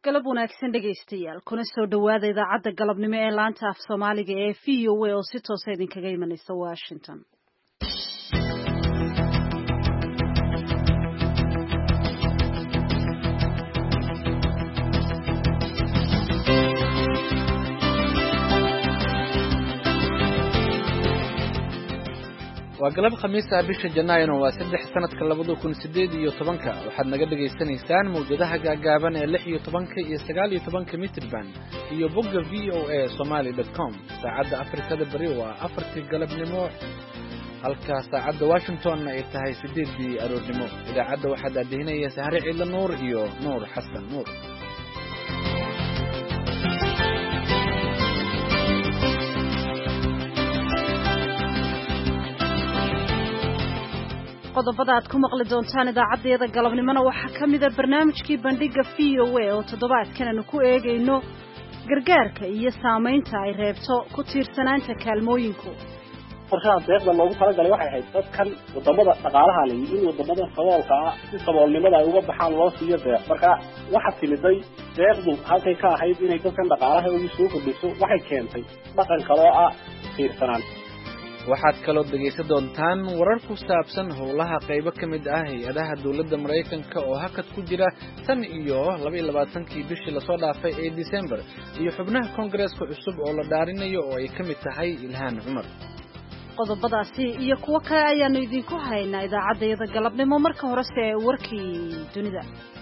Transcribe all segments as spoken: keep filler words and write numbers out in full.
galab wanaagsan dhegaystayaal kuna soo dhawaada idaacadda galabnimo ee laanta af soomaaliga ee v o a oo si toosa idinkaga imanaysa Washington. waa galab khamiis ah bisha Janaayo waa saddex sanadka labada kun sideed iyo tobanka waxaad naga dhageysanaysaan mowjadaha gaagaaban ee lix iyo tobanka iyo sagaal iyo tobanka mitirban iyo bogga v o a somali dot com. saacadda Afrikada bari waa afartii galabnimo halka saacadda Washington ay tahay sideedii aroornimo. idaacadda waxaa daadihinaya Sahre Ciidla Nuur iyo Nuur Xasan Nuur. qodobada aad ku maqli doontaan idaacadeeda galabnimona waxaa ka mid ah barnaamijkii bandhiga v o a oo toddobaadkan aanu ku eegayno gargaarka iyo saamaynta ay reebto ku tiirsanaanta kaalmooyinku. qorshaha deeqda loogu talagalay waxay ahayd dadkan wadamada dhaqaalaha leh in wadamada saboolka ah si saboolnimada ay uga baxaan loo siiyo deeq. marka waxa timiday deeqdu halkay ka ahayd inay dadkan dhaqaalaha ugu soo kordhiso waxay keentay dhaqan kaloo ah tiirsanaan. waxaad kaloo dhegaysan doontaan warar ku saabsan howlaha qaybo ka mid ah hay'adaha dawladda Mareykanka oo hakad ku jira tan iyo laba iyo labaatankii bishii la soo dhaafay ee December iyo xubnaha Congress-ka cusub oo la dhaarinayo oo ay ka mid tahay Ilhaan Cumar. qodobadaasi iyo kuwa kale ayaanu idinku haynaa idaacadeeda galabnimo. marka hore se warkii dunida.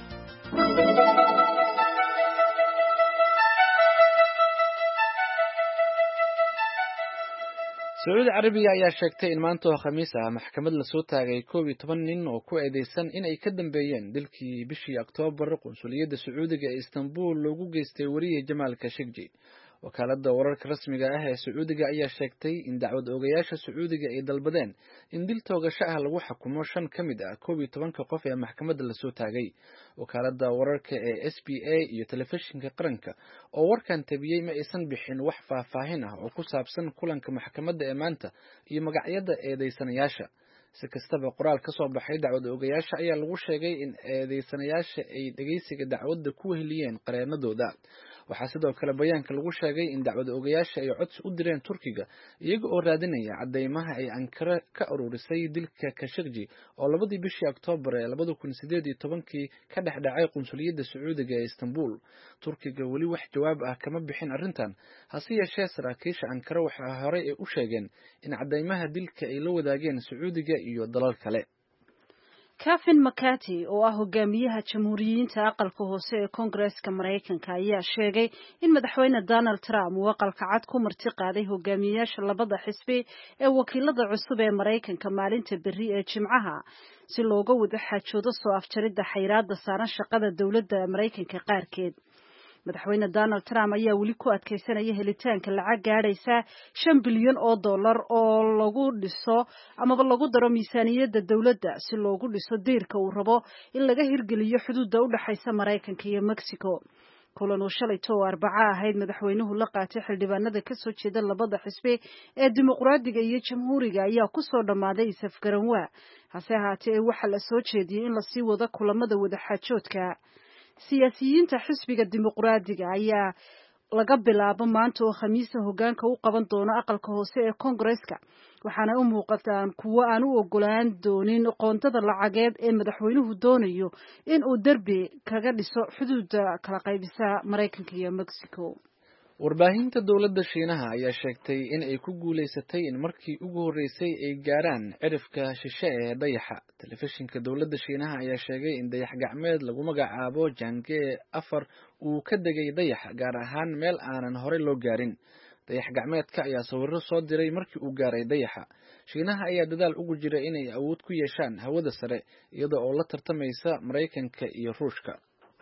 Sacuudi Carabiga ayaa sheegtay in maanta oo khamiis ah maxkamad la soo taagay koob iyo toban nin oo ku eedeysan in ay ka dambeeyeen dilkii bishii Oktoobar qunsuliyadda Sacuudiga ee Istanbul loogu geystay wariye Jamal Khashoggi. wakaaladda wararka rasmiga ah ee Sacuudiga ayaa sheegtay in dacwad oogayaasha Sacuudiga ay dalbadeen in dil toogasho ah lagu xukumo shan ka mid ah koob iyo tobanka qof ee maxkamadda la soo taagay. wakaaladda wararka ee S B A iyo telefishinka qaranka oo warkan tabiyay ma aysan bixin wax faahfaahin ah oo ku saabsan kulanka maxkamadda ee maanta iyo magacyada eedeysanayaasha. si kastaba qoraal ka soo baxay dacwad oogayaasha ayaa lagu sheegay in eedeysanayaasha ay dhageysiga dacwadda ku weheliyeen qareenadooda. waxaa sidoo kale bayaanka lagu sheegay in dacwad oogayaasha ay codsi u direen Turkiga iyaga oo raadinaya cadeymaha ay Ankara ka ururisay dilka Khashoggi oo labadii bishii Oktoobar ee labada kun sideed iyo tobankii ka dhex dhacay qunsuliyadda Sacuudiga ee Istanbul. Turkiga weli wax jawaab ah kama bixin arrintan, hase yeeshee saraakiisha Ankara waxaa horey ay u sheegeen in cadeymaha dilka ay la wadaageen Sacuudiga iyo dalal kale. Kevin McCarthy oo ah hogaamiyaha jamhuuriyiinta aqalka hoose ee Congress-ka Mareykanka ayaa sheegay in madaxweyne Donald Trump uu aqalka cad ku marti qaaday hogaamiyayaasha labada xisbi ee wakiilada cusub ee Mareykanka maalinta berri ee Jimcaha si looga wada xaajoodo soo afjaridda xayiraadda saaran shaqada dawladda Mareykanka qaarkeed. madaxweyne Donald Trump ayaa weli ku adkeysanaya helitaanka lacag gaadhaysa shan bilyan oo dollar oo lagu dhiso amaba lagu daro miisaaniyadda dawladda si loogu dhiso diirka uu rabo in laga hirgeliyo xuduudda u dhaxaysa Mareykanka iyo Mexico. kulan uu shalay too Arbaca ahayd madaxweynuhu la qaatay xildhibaanada ka soo jeeda labada xisbi ee dimuqraadiga iyo jamhuuriga ayaa ku soo dhamaaday isafgaranwaa. hase ahaatee waxaa la soo jeediyey in la sii wado kulamada wadaxaajoodka. siyaasiyiinta xisbiga dimuqraadiga ayaa laga bilaabo maanta oo khamiisa hoggaanka u qaban doono aqalka hoose ee Congress-ka waxaana u muuqataan kuwo aan u ogolaan doonin qoondada lacageed ee madaxweynuhu doonayo in uu derbi kaga dhiso xuduudda kala qaybisa Mareykanka iyo Mexico. warbaahinta dawladda Shiinaha ayaa sheegtay in ay ku guuleysatay in markii ugu horeysay ay gaaraan cirifka shishe ee dayaxa. telefishinka dawladda Shiinaha ayaa sheegay in dayax gacmeed lagu magacaabo Chang'e afar uu ka degay dayaxa gaar ahaan meel aanan hore loo gaarin. dayax gacmeedka ayaa sawirro soo diray markii uu gaaray dayaxa. Shiinaha ayaa dadaal ugu jira inay awood ku yeeshaan hawada sare iyada oo la tartamaysa Mareykanka iyo Ruushka.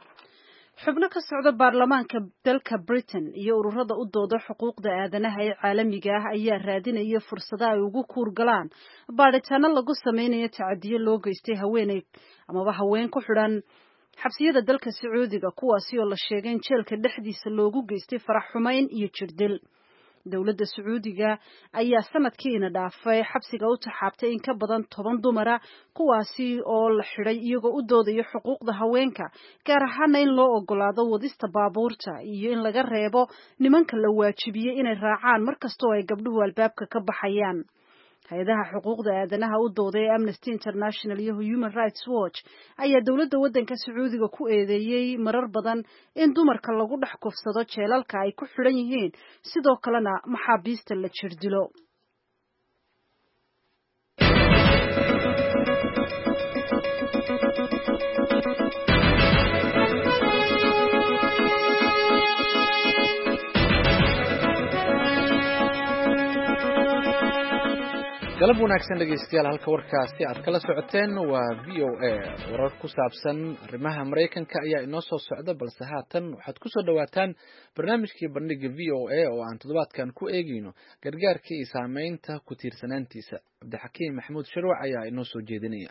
xubno ka socda baarlamaanka dalka Britain iyo ururada u dooda xuquuqda aadanaha ee caalamiga ah ayaa raadinaya fursado ay ugu kuurgalaan baadhitaano lagu sameynayo tacadiyo loo geystay haweeney amaba haween ku xidhan xabsiyada dalka Sacuudiga kuwaasi oo la sheegay in jeelka dhexdiisa loogu geystay farax xumeyn iyo jirdil. dowladda Sacuudiga ayaa sanadkiina dhaafay xabsiga u taxaabtay in ka badan toban dumara kuwaasi oo la xidhay iyagoo u doodaya xuquuqda haweenka gaar ahaan in loo ogolaado wadista baabuurta iyo in laga reebo nimanka la waajibiyay inay raacaan markastoo ay gabdhuhu albaabka ka baxayaan. hay-adaha xuquuqda aadanaha u dooday ee Amnesty International iyo Human Rights Watch ayaa dowladda waddanka Sacuudiga ku eedeeyay marar badan in dumarka lagu dhex kufsado jeelalka ay ku xidhan yihiin sidoo kalena maxaabiista la jirdilo. galab wanaagsan dhegeystayaal halka warkaasi aad kala socoteen waa V O A warar ku saabsan arrimaha Mareykanka ayaa inoo soo socda balse haatan waxaad ku soo dhawaataan barnaamijkii bandhiga V O A oo aan toddobaadkan ku eegayno gargaarka iyo saameynta ku tiirsanaantiisa. Cabdixakiim Maxamuud Sharwac ayaa inoo soo jeedinaya.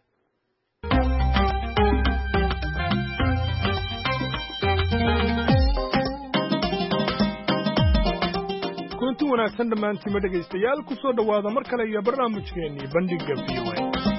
kunti wanaagsan dhammaantiin dhegaystayaal ku soo dhawaada mar kale iyo barnaamijkeennii bandhiga V O A.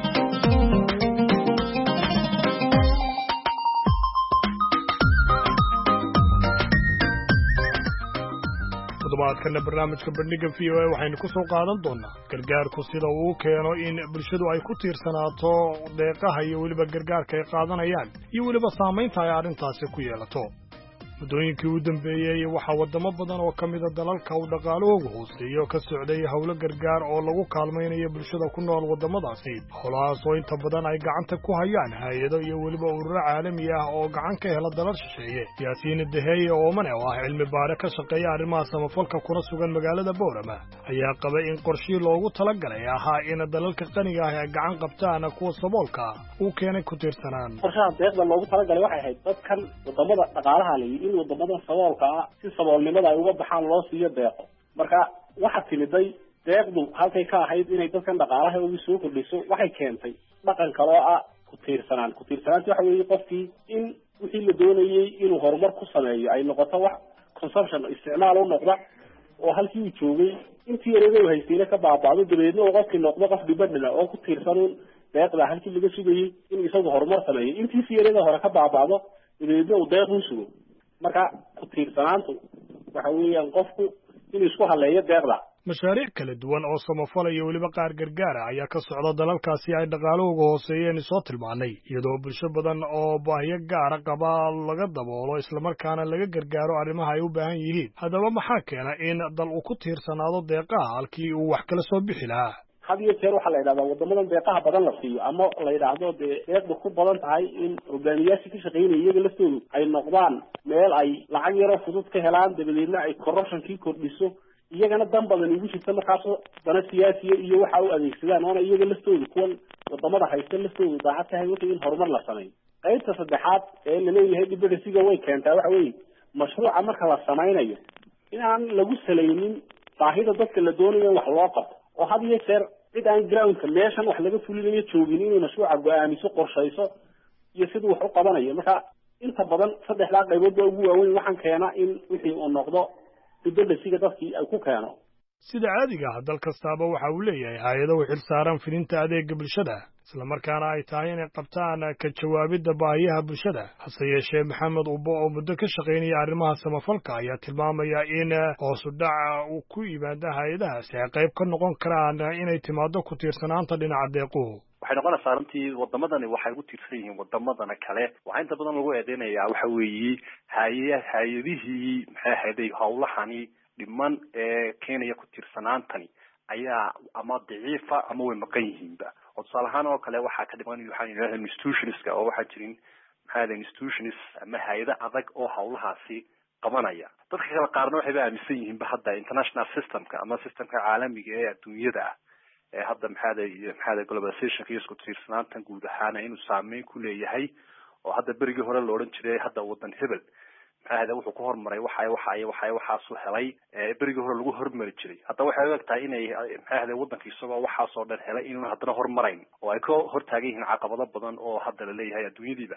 toddobaadkana barnaamijka bandhiga V O A waxaynu ku soo qaadan doonaa gargaarku sida uu keeno in bulshadu ay ku tiirsanaato deeqaha iyo weliba gargaarka ay qaadanayaan iyo weliba saamaynta ay arrintaasi ku yeelato. muddooyinkii u dambeeyey waxaa waddamo badan oo ka mida dalalka uu dhaqaalahoogu hooseeyo ka socday howlo gargaar oo lagu kaalmaynayo bulshada ku nool waddamadaasi howlahaas oo inta badan ay gacanta ku hayaan hay-ado iyo weliba ururo caalami ah oo gacan ka hela dalal shisheeye. yaasiin daheeye oomane oo ah cilmi baare ka shaqeeya arrimaha samafalka kuna sugan magaalada Boorama ayaa qabay in qorshii loogu talagalay ahaa in dalalka qaniga ah ay gacan qabtaan kuwa saboolka uu keenay ku tiirsanaan. qorshaha deeqda loogu talagalay waxay ahayd dadkan waddamada dhaqaalaha leh wadamada saboolka ah si saboolnimada ay uga baxaan loo siiyo deeqo. marka waxa timiday deeqdu halkay ka ahayd inay dadkan dhaqaalaha ugu soo kordhiso waxay keentay dhaqan kale oo ah ku tiirsanaan ku tiirsanaanta waxa weeye qofkii in wixii la doonayay inuu horumar ku sameeyo ay noqoto wax consumption isticmaal u noqda oo halkii uu joogay intii yareedo haystayna ka baaba'do dabeedna uu qofkii noqdo qof dibadda oo ku tiirsanuun deeqda halkii laga sugayay in isagu horumar sameeyo intii si yareedo hore ka baaba'do dabeedna uu deeq u sugo. marka ku tiirsanaantu waxa weeyaan qofku inuu isku haleeyo deeqda. mashaariic kala duwan oo samafal iyo weliba qaar gargaara ayaa ka socda dalalkaasi ay dhaqaalahooga hooseeyeen soo tilmaanay iyadoo bulsho badan oo baahiyo gaara qaba laga daboolo islamarkaana laga gargaaro arrimaha ay u baahan yihiin. haddaba maxaa keena in dal uu ku tiirsanaado deeqaha halkii uu wax kala soo bixi lahaa? had iyo jeer waxaa la yidhahdaa waddamadan deeqaha badan la siiyo ama la yidhaahdo dee deeqda ku badan tahay in hogaamiyayaashii ka shaqaynaya iyaga laftoodu ay noqdaan meel ay lacag yaroo fudud ka helaan dabadeedna ay corruptionkii kordhiso iyagana dan badan ugu jirta markaasoo dana siyaasiya iyo waxa u adeegsadaan oona iyaga laftoodu kuwan waddamada haysta laftoodu daacad tahay wixii in horumar la sameeyo. qaybta saddexaad ee laleeyahay dibadhasiga way keentaa waxa weeye mashruuca marka la samaynayo in aan lagu salaynin baahida dadka la doonayo in wax loo qabto oo had iyo jeer cid aan groundka meeshan wax laga fulinayo joogin inay mashruuca go'aamiso qorshayso iyo siduu wax u qabanayo. marka inta badan saddexdaa qaybood baa ugu waaweyn waxaan keena in wixii uu noqdo dibadhasiga dadkii ay ku keeno. sida caadiga ah dal kastaaba waxa uu leeyahay hay-ado u xilsaaran fidinta adeega bulshada islamarkaana ay tahay inay qabtaan ka jawaabidda baahiyaha bulshada. hase yeeshee maxamed ubbo oo muddo ka shaqaynaya arrimaha samafalka ayaa tilmaamaya in hoos u dhaca uu ku yimaada hay-adahaasi ay qayb ka noqon karaan inay timaado ku tiirsanaanta dhinaca deequhu. waxay noqonaysaa runtii wadamadani waxay u tiirsan yihiin wadamadana kale. waxaa inta badan lagu eedeynayaa waxa weeye hay hay-adihii maxay ahayday howlahani dhiman ee keenaya ku tiirsanaantani ayaa ama daciifa ama way maqan yihiinba. oo tusaale ahaan oo kale waxaa ka dhiman waxaan yidhahdaa institutionska oo waxaa jirin maxay ahayday institutions ama hay-ada adag oo howlahaasi qabanaya. dadka kale qaarna waxayba aaminsan yihiinba hadda international systemka ama systemka caalamiga ee adduunyada ah ee hadda maxay maxay globalization iyo isku tiirsanaantan guud ahaan inuu saameyn ku leeyahay. oo hadda berigii hore la oran jiray hadda wadan hebel maxay wuxuu ku hormaray waxa waxa waxa waxa soo helay ee berigii hore lagu hormari jiray. hadda waxay u egtahay inay maxay wadanka isagoo waxa soo dhan helay inuu haddana hormarayn oo ay ka hortaagan yihiin caqabado badan oo hadda la leeyahay adduunyadiiba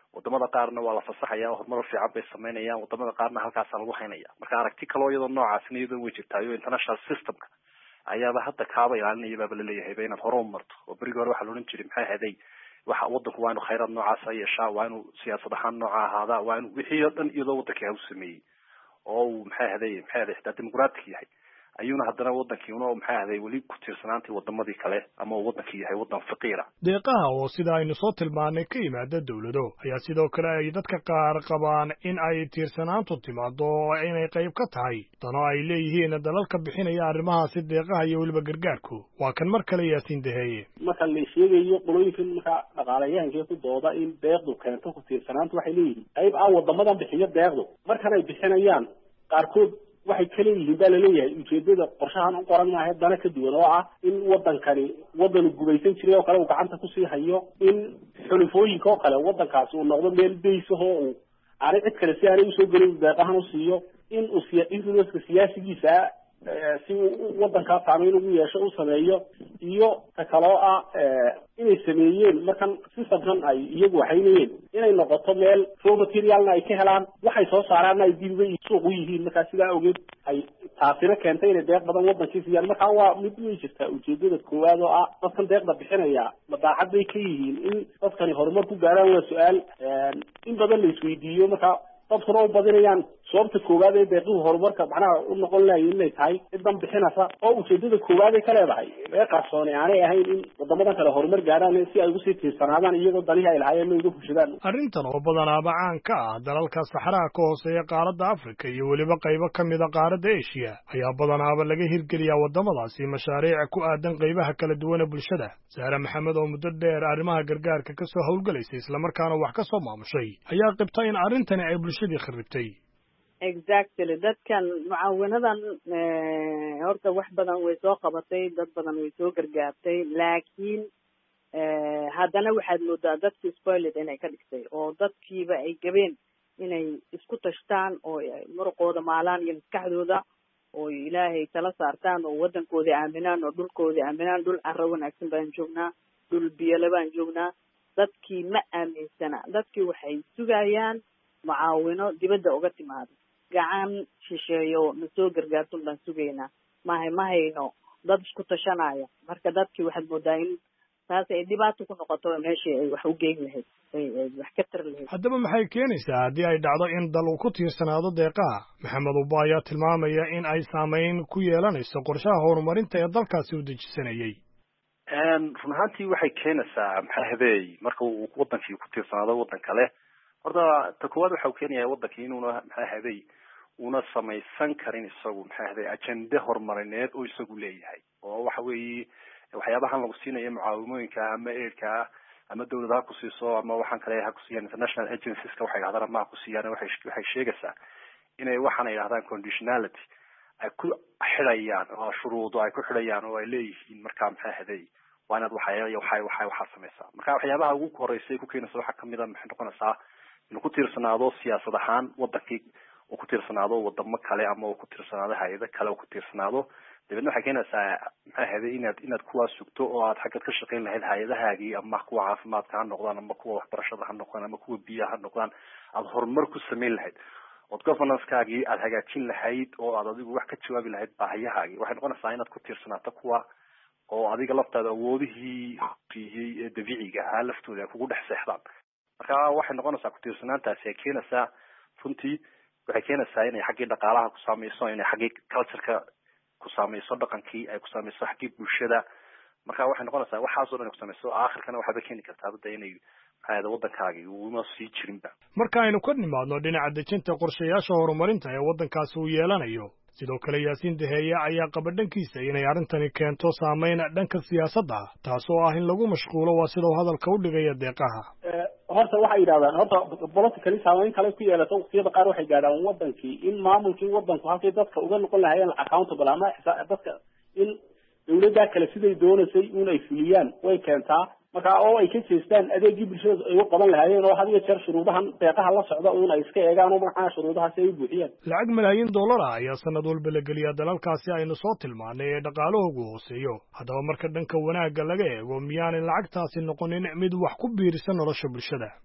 wadamada qaarna waa la fasaxaya horumar fiican bay sameynayaan wadamada qaarna halkaas lagu haynaya marka aragti kale iyadoo noocaasna iyadoo way jirtaayo international systemka ayaaba hadda kaaba ilaalinaya baaba la leeyahay inaad hore u marto oo berigi hore waxaa la odhan jiray maxay ahaday waxa wadanku waa inuu khayraad noocaasa yeeshaa waa inuu siyaasad ahaan nooca ahaadaa waa inuu wixii oo dhan iyadoo wadankii u sameeyey oo uu maxay ahaday maxay ahaday xitaa dimuqratic yahay ayuuna haddana wadankii una maxay ahaday weli ku tiirsanaantii wadamadii kale ama uu wadankii yahay wadan faqiira deeqaha oo sida aynu soo tilmaanay ka yimaada dawlado ayaa sidoo kale ay dadka qaar qabaan in ay tiirsanaantu timaado oo inay qayb ka tahay dano ay leeyihiin dalalka bixinaya arrimahaasi deeqaha iyo weliba gargaarku waa kan mar kale Yaasiin Daheeye marka la sheegayo qolooyinkan marka dhaqaalayahanka ku dooda in deeqdu keento ku tiirsanaantu waxay leeyihiin qayb ah wadamadan bixiyo deeqdu marka ay bixinayaan qaarkood waxay kale yihiin baa laleeyahay ujeedada qorshahan u qoran maahay dana ka duwan oo ah in wadankani wadan gubaysan jiray oo kale uu gacanta kusii hayo in xulufooyinka oo kale wadankaasi uu noqdo meel base oo uu aanay cid kale si aanay usoo gelin deeqahan u siiyo in uu influenceka siyaasigiisa si uu wadankaa saameyn ugu yeesho u sameeyo iyo ta kaloo ah inay sameeyeen markan systemkan ay iyagu waxay leeyihiin inay noqoto meel raw materialna ay ka helaan waxay soo saaraanna ay dib uga suuq u yihiin markaa sidaa ogeed ay taasina keentay inay deeq badan wadankii siiyaan markaa waa mid way jirtaa ujeedada koowaad oo ah dadkan deeqda bixinaya madaaxad bay ka yihiin in dadkani horumar ku gaaraan waa su-aal in badan la isweydiiyo markaa dadkuna u badinayaan sababta koowaad ee deeqihu horumarka macnaha u noqon lahayn inay tahay cidan bixinaysa oo ujeedada koowaad ay ka leedahay ee qarsooni aanay ahayn in wadamadan kale horumar gaaraan si ay ugu sii tiirsanaadaan iyagoo danihi ay lahaayeen uga fushadaan arrintan oo badanaaba caan ka ah dalalka saxaraha ka hooseeya qaaradda Afrika iyo weliba qaybo ka mid ah qaaradda Asia ayaa badanaaba laga hirgeliyaa wadamadaasi mashaariic ku aadan qaybaha kala duwan ee bulshada Saara Maxamed oo muddo dheer arrimaha gargaarka ka soo hawlgalaysay isla markaana wax ka soo maamushay ayaa qibtay in arrintani ay bulshadii kharibtay exactly dadkan mucaawinadan horta wax badan way soo qabatay dad badan way soo gargaartay laakiin haddana waxaad moodaa dadkii spoiled inay ka dhigtay oo dadkiiba ay gabeen inay isku tashtaan oo muruqooda maalaan iyo maskaxdooda oo ilaahay tala saartaan oo waddankoodii aaminaan oo dhulkoodii aaminaan dhul carro wanaagsan baan joognaa dhul biyole baan joognaa dadkii ma aaminsana dadkii waxay sugayaan mucaawino dibadda uga timaado gacan shisheeyo na soo gargaartun baan sugaynaa mahay ma hayno dad isku tashanaya marka dadkii waxaad moodaa in taas ay dhibaato ku noqoto meeshii ay wax u geyn lahayd ay wax ka tar lahayd haddaba maxay keenaysaa haddii ay dhacdo in dal uu ku tiirsanaado deeqaha maxamed uba ayaa tilmaamaya in ay saameyn ku yeelanayso qorshaha horumarinta ee dalkaasi u dejisanayay run ahaantii waxay keenaysaa maxaa habeey marka uu wadankii ku tiirsanaado wadan kale horta ta koowaad waxa uu keenayaa wadankii inuuna maxaa habeey una samaysan karin isagu maxaa habeey ajende horumarineed oo isagu leeyahay oo waxa weeye waxyaabahan lagu siinayo mucaawimooyinka ama aidka ama dawlad ha ku siiso ama waxaan kale ha ku siiyaan international agencies-ka waxay yidhahdaan ama ha ku siiyaan waxay waxay sheegaysaa inay waxaan yidhahdaan conditionality ay ku xidhayaan oo shuruudo ay ku xidhayaan oo ay leeyihiin markaa maxaa haday waa inaad waxay waxay waxay waxaa samaysaa marka waxyaabaha ugu horeysay ku keenaysa waxaa kamid ah maxay noqonaysaa inuu ku tiirsanaado siyaasad ahaan wadankii uu ku tiirsanaado wadamo kale ama uu ku tiirsanaado hay'ado kale uu ku tiirsanaado dabeedna waxay keenaysaa maxaa haday inaad inaad kuwaas sugto oo aad xagad ka shaqayn lahayd hay'adahaagii ama kuwa caafimaadka ha noqdaan ama kuwa waxbarashada ha noqdaan ama kuwa biyaha ha noqdaan aad horumar ku samayn lahayd ood governance-kaagii aad hagaajin lahayd oo aad adigu wax ka jawaabi lahayd baahiyahaagii waxay noqonaysaa inaad ku tiirsanaato kuwa oo adiga laftaada awoodihii siiyey ee dabiiciga ahaa laftooda ay kugu dhex seexdaan marka waxay noqonaysaa ku tiirsanaantaasi ay keenaysaa runtii waxay keenaysaa inay xaggii dhaqaalaha ku saameyso inay xaggii cultureka ku saameyso dhaqankii ay ku saameyso xaggii bulshada marka waxay noqonaysaa waxaas oo dhan ay ku saameyso aakhirkana waxaaba keeni kartaa badda inay maxaa waddankaagii uuma sii jirinba marka aynu ka nimaadno dhinaca dejinta qorshayaasha horumarinta ee waddankaasi uu yeelanayo sidoo kale Yaasiin Daheeye ayaa qaba dhankiisa inay arrintani keento saameyn dhanka siyaasadda taasoo ah in lagu mashquulo waa sidoo hadalka u dhigaya deeqaha horta waxay yidhahdaan horta politically saameyn kale ku yeelato waqtiyada qaar waxay gaadhaan wadankii in maamulkii wadanku halkay dadka uga noqon lahaayeen accountable ama dadka in dawladda kale siday doonaysay in ay fuliyaan way keentaa marka oo ay ka jeestaan adeegii bulshada ay u qaban lahaayeen oo had iyo jeer shuruudahan deeqaha la socda uun ay iska eegaan oo maxaa shuruudahaasi ay buuxiyaan lacag malaayiin dollar ah ayaa sanad walba la geliyaa dalalkaasi aynu soo tilmaanay ee dhaqaalahoogu hooseeyo haddaba marka dhanka wanaagga laga eego miyaanay lacagtaasi noqonin mid wax ku biirisa nolosha bulshada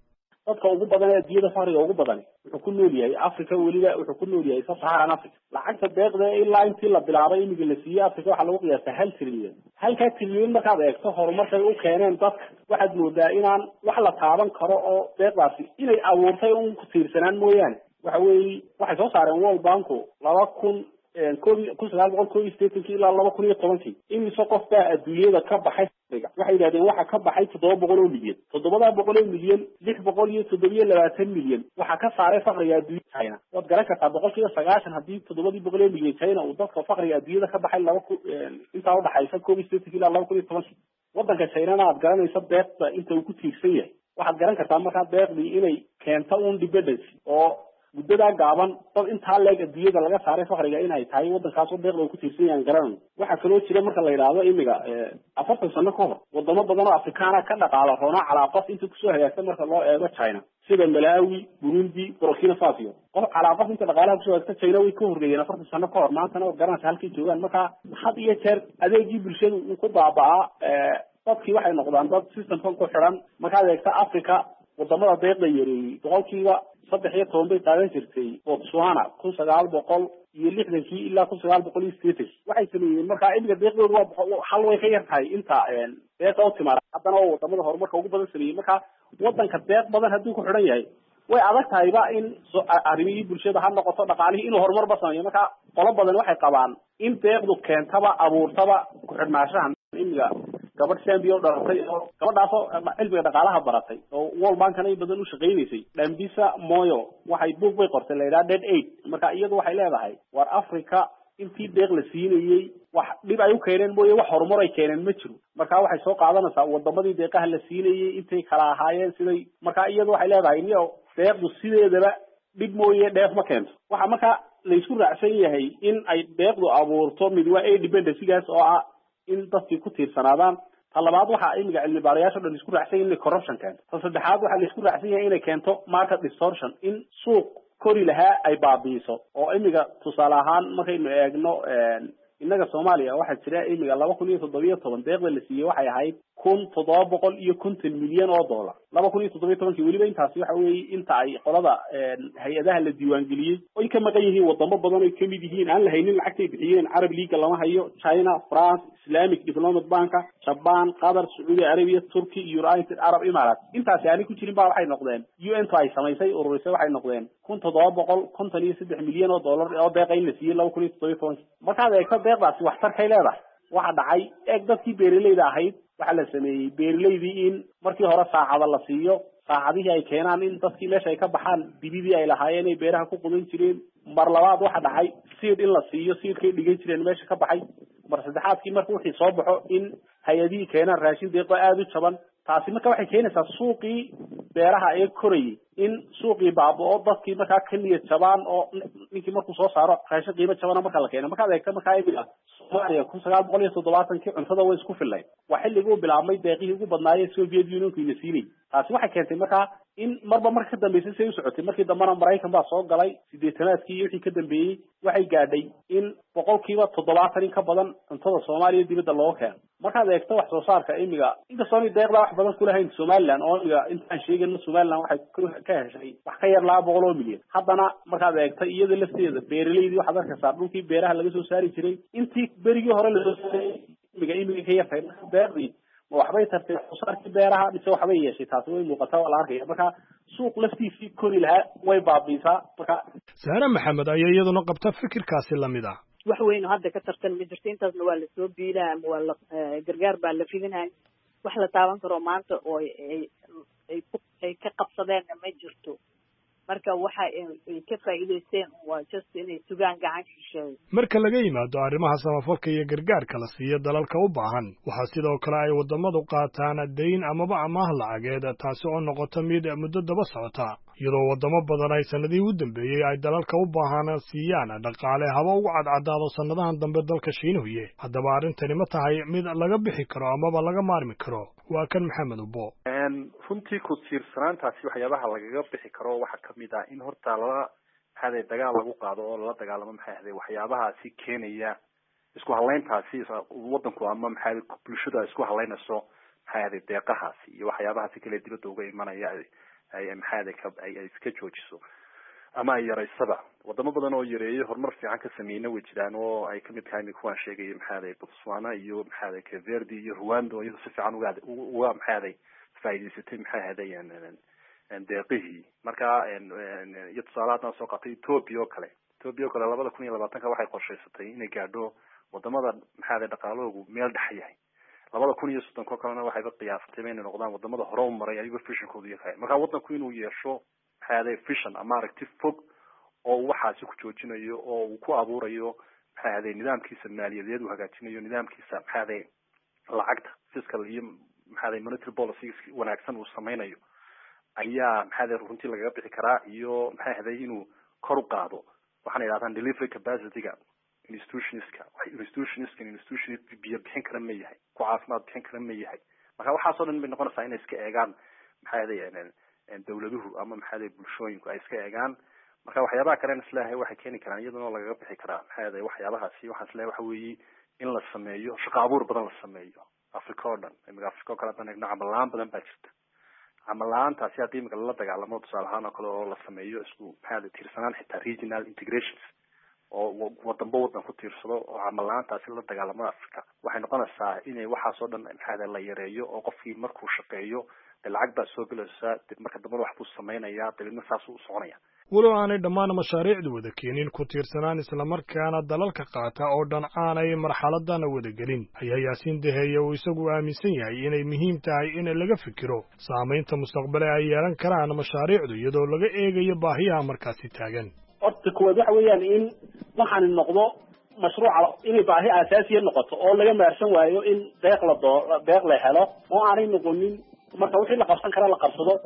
dadka ugu badan ee adduunyada faqriga ugu badan wuxuu ku nool yahay Africa weliba wuxuu ku nool yahay Sahara Africa lacagta deeqda ilaa intii la bilaabay imiga la siiyay Africa waxa lagu qiyaasay hal trilyan halka trilyan markaad eegto horumarka ay u keeneen dadka waxaad moodaa inaan wax la taaban karo oo deeqdaasi inay abuurtay un ku tiirsanaan mooyaan waxa weeye waxay soo saareen World Bank laba kun kun sagaal boqol kow iyo siddeetan ilaa laba kun iyo toban imise qof baa adduunyada ka baxay waxay yiraahdeen waxa ka baxay toddoba boqol oo milyan toddoba boqol oo milyan lix boqol iyo toddoba iyo labaatan milyan waxa ka saaray faqriga adduunyada China wad garan kartaa boqolkiiba sagaashan hadii toddoba boqol oo milyan China uu dadka faqriga adduunyada ka baxay laba inta u dhaxaysa kow iyo siddeetan ilaa laba kun iyo toban wadanka China aad garanaysa deeqda inta uu ku tiirsan yahay waxaad garan kartaa markaa deeqdii inay keento un independence oo muddada gaaban dad inta leeg adduunyada laga saaray faqriga inay tahay wadankaas oo deeqda ku tiirsan yahay garan waxa kale oo jira marka la yiraahdo imiga afartan sano ka hor wadamo badan oo Afrikaana ka dhaqaala roona calaaqad inta ku soo hagaagtay marka loo eego China sida Malawi Burundi Burkina Faso qof calaaqad inta dhaqaalaha ku soo hagaagtay China way ka horreeyeen afartan sano ka hor maantana oo garanaysa halkii joogan marka had iyo jeer adeegii bulshadu uu ku baabaa dadkii waxay noqdaan dad systemkan ku xiran marka adeegta Africa wadamada deeqda yareeyay boqolkiiba saddex iyo toban bay qaadan jirtay Botswana kun sagaal boqol iyo lixdan ilaa kun sagaal boqol iyo siddeetan waxay sameeyeen marka imiga deeqdoodu waa hal way ka yartahay inta deeqda u timaara haddana oo wadamada horumarka ugu badan sameeyay marka wadanka deeq badan haddii ku xiran yahay way adag tahayba in arrimihii bulshada ha noqoto dhaqaalihii inuu horumar ba sameeyo marka qolo badan waxay qabaan in deeqdu keentaba abuurtaba ku xidhnaanshahan imiga gabadh Sambia oo dhalatay oo gabadhaasoo cilmiga dhaqaalaha baratay oo World Bank ay badan u shaqeynaysay Dambisa Moyo waxay buug bay qortay la yiraahdo Dead Aid marka iyadu waxay leedahay war Africa intii deeq la siinayay wax dhib ay u keeneen mooyee wax horumar ay keeneen ma jiro marka waxay soo qaadanaysaa wadamadii deeqaha la siinayay intay kala ahaayeen siday marka iyadu waxay leedahay niyo deeqdu sideedaba dhib mooyee dheef ma keento waxa marka la isku raacsan yahay in ay deeqdu abuurto mid waa independence oo ah in dadkii ku tiirsanaadaan talabaad waxa imiga cilmi baarayaasha dhan isku raacsan in corruption keento ta saddexaad waxa la isku raacsan yahay inay keento market distortion in suuq kori lahaa ay baabiiso oo imiga tusaale ahaan markaynu eegno innaga Soomaaliya waxa jira imiga laba kun iyo toddoba iyo toban deeqda la siiyay waxay ahayd kun toddoba boqol iyo konton milyan oo dollar laba kun iyo toddoba iyo toban weliba intaasi waxa weeye inta ay qolada hay'adaha la diiwaan geliyay oo ka maqan yihiin wadamo badan oo kamid yihiin aan la haynin lacagtay bixiyeen Arab League lama hayo China France Islamic Development Bank Japan Qatar Saudi Arabia Turkey United Arab Emirates intaasi aan ku jirin baa waxay noqdeen U N ay samaysay ururisay waxay noqdeen kun toddoba boqol konton iyo saddex milyan oo dollar oo deeq in la siiyay laba kun iyo toddoba iyo toban marka ay ka deeqdaasi wax tarkay leedahay waxa dhacay eeg dadkii beeraleyda ahayd waxa la sameeyay beeraleydii in markii hore saacada la siiyo saacadihii ay keenaan in dadkii meesha ay ka baxaan dibidii ay lahaayeen ay beeraha ku qudan jireen mar labaad waxa dhacay seed in la siiyo seedkay dhigan jireen meesha ka baxay mar saddexaadkii markuu wixii soo baxo in hay'adihii keenaan raashin deeqo aad u jaban taasi marka waxay keenaysaa suuqii beeraha ee korayay in suuqii baaboo dadkii marka ka niyad jabaan oo ninkii markuu soo saaro raashin qiimo jaban marka la keeno marka adeegta marka ay Soomaaliya kun sagaal boqol iyo toddobaatan kii cuntada way isku filay wax xilligu uu bilaabmay deeqihii ugu badnaayay Soviet Unionku ina siinay taasi waxay keentay marka in marba marka ka dambeysay say u socotay markii dambana Mareykan baa soo galay siddeetanaadkii iyo wixii ka dambeeyay waxay gaadhay in boqolkiiba toddobaatan ka badan cuntada Soomaaliya dibadda loo keeno marka adeegta wax soo saarka imiga inta Soomaaliya deeqda wax badan ku lahayn Somaliland oo imiga inta sheegayna Somaliland waxay ka heshay wax ka yar laba boqol oo milyan haddana marka adeegta iyada lafteeda beeraleydii waxa dadka dhulkii beeraha laga soo saari jiray intii berigii hore la soo saaray imiga imiga ka yartay deeqdii ma waxbay tartay soo beeraha mise waxbay yeeshay taas way muuqataa wala arkay marka suuq laftiisii kori lahaa way baabiisaa marka Sahra Maxamed ayaa iyaduna qabta fikirkaasi lamid ah wax weyn hadda ka tartan ma jirto intaasna waa la soo biilaa ama waa la gargaar baa la fidinay wax la taaban karo maanta oo ay ay ay ka qabsadeen ma jirto marka waxa ay ka faa'iideysteen waa just inay sugaan gacan shisheey marka laga yimaado arrimaha samafalka iyo gargaarka la siiyo dalalka u baahan waxa sidoo kale ay wadamadu qaataan deyn amaba amaah lacageed taasi oo noqoto mid muddo daba socota iyadoo wadamo badan ay sanadihii u dambeeyay ay dalalka u baahan siiyaan dhaqaale haba ugu cadcadaado sanadahan dambe dalka Shiinaha haddaba arrintani ma tahay mid laga bixi karo amaba laga maarmi karo waa kan Maxamed Ubo een runtii ku tiirsanaantaasi waxyaabaha lagaga bixi karo waxa kamid ah in horta la haday dagaal lagu qaado oo la dagaalamo maxay ahayd waxyaabahaasi keenaya isku haleyntaasi wadanku ama maxay bulshada isku haleynayso maxay ahayd deeqahaasi iyo waxyaabahaasi kale dibadda uga imanaya ay maxaade ka ay iska joojiso ama ay yaraysaba wadamo badan oo yareeyay horumar fiican ka sameeyna way jiraan oo ay kamid tahay kuwaan sheegay maxaade Botswana iyo maxaade Cape Verde iyo Rwanda iyo si fiican uga uga maxaade faa'iideysatay maxaade aan deeqihii marka iyo tusaalahan soo qatay Ethiopia oo kale Ethiopia oo kale labada kun iyo labaatanka waxay qorshaysatay inay gaadho wadamada maxaade dhaqaalahoodu meel dhex yahay labada kun iyo soddon ko kalena waxay qiyaastay inay noqdaan wadamada hore u maray ayagoo fishankoodu yahay marka wadanku inuu yeesho maxaade fishan ama aragti fog oo waxaasi ku joojinayo oo uu ku abuurayo maxaade nidaamkiisa maaliyadeed uu hagaajinayo nidaamkiisa maxaade lacagta fiscal iyo maxaade monetary policy wanaagsan uu sameeyo ayaa maxaade runtii laga bixi karaa iyo maxaade inuu kor u qaado waxaan yiraahdaan delivery capacity-ga institutionska institutionska institution biyo bixin kara ma yahay ku caafimaad bixin kara ma yahay marka waxaas oo dhan bay noqonaysaa inay iska eegaan maxaade dawladuhu ama maxaade bulshooyinku ay iska eegaan marka waxyaabaha kale islaahay waxay keeni karaan iyadoo laga bixi karaa maxaade waxyaabahaasi waxaan islaahay waxa weeye in la sameeyo shaqo abuur badan la sameeyo Afrika oo dhan imika Afrika oo kale dana camal laan badan baa jirta camal laantaasi haddii imika la dagaalamo tusaale ahaan oo kale oo la sameeyo isku maxaade tirsanaan xitaa regional integrations oo wadamo wadan ku tiirsado oo camal laantaasi la dagaalamo Afrika waxay noqonaysaa inay waxaas oo dhan maxaade la yareeyo oo qofkii markuu shaqeeyo lacag baa soo galaysa dib marka dambe wax buu sameeynaya dibna saas uu soconaya walow aanay dhammaan mashaariicdu wada keenin ku tiirsanaan isla markaana dalalka qaata oo dhan aanay marxaladana wada gelin ayaa Yaasiin Daheeye uu isagu aaminsan yahay inay muhiim tahay in laga fikiro saamaynta mustaqbalka ay yeelan karaan mashaariicdu iyadoo laga eegayo baahiyaha markaasi taagan horta kuwaad waxa weeyaan in waxaan noqdo mashruuca inay baahi asaasiya noqoto oo laga maarsan waayo in deeq la doo deeq la helo oo aanay noqonin marka wixii la qabsan kara la qabsado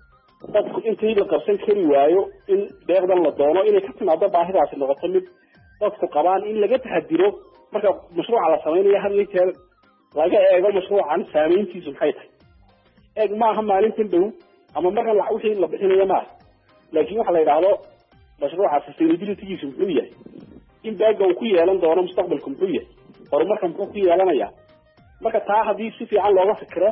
dadku intii la qabsan kari waayo in deeqdan la doono inay ka timaado baahidaasi noqoto mid dadku qabaan in laga taxadiro marka mashruuca la sameynayo had iyo jeer laga eego mashruucan saameyntiisu maxay tahay eeg maaha maalintan dhow ama marka la wixii la bixinayo maaha laakiin waxa la yidhaahdo mashruuca sustainability-giisu muxuu yahay in baaga uu ku yeelan doono mustaqbalku muxuu yahay horumarka muxuu ku yeelanayaa marka taa haddii si fiican looga fikiro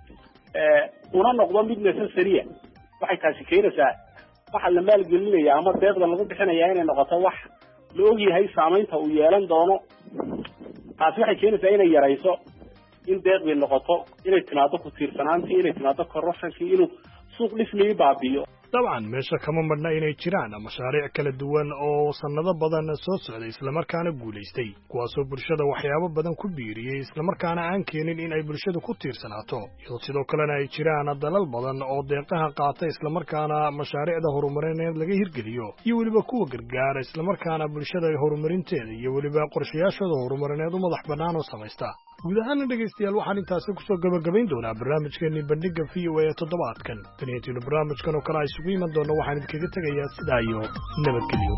una noqdo mid necessary waxay taasi keenaysaa waxa la maalgelinaya ama deeqda lagu bixinaya inay noqoto wax la og yahay saamaynta uu yeelan doono taasi waxay keenaysaa inay yarayso in deeqdi noqoto inay timaado ku tiirsanaantii inay timaado corruptionkii inuu suuq dhismay baabiyo dabcan meesha kama madna inay jiraan mashaariic kala duwan oo sanado badan soo socday isla markaana guuleystay kuwaasoo bulshada waxyaabo badan ku biiriyay isla markaana aan keenin in ay bulshadu ku tiirsanaato iyadoo sidoo kalena ay jiraan dalal badan oo deeqaha qaata isla markaana mashaariicda horumarineed laga hirgeliyo iyo weliba kuwa gargaara isla markaana bulshada horumarinteeda iyo weliba qorshayaashooda horumarineed u madax bannaan oo samaysta guud ahaan dhegaystayaal waxaan intaasi kusoo gabagabayn doonaa barnaamijkeennii bandhiga v o a ee toddobaadkan taniyatiin barnaamijkan oo kale ay isugu iman doona waxaan idinkaga tegayaa sidaa iyo nabadgelyo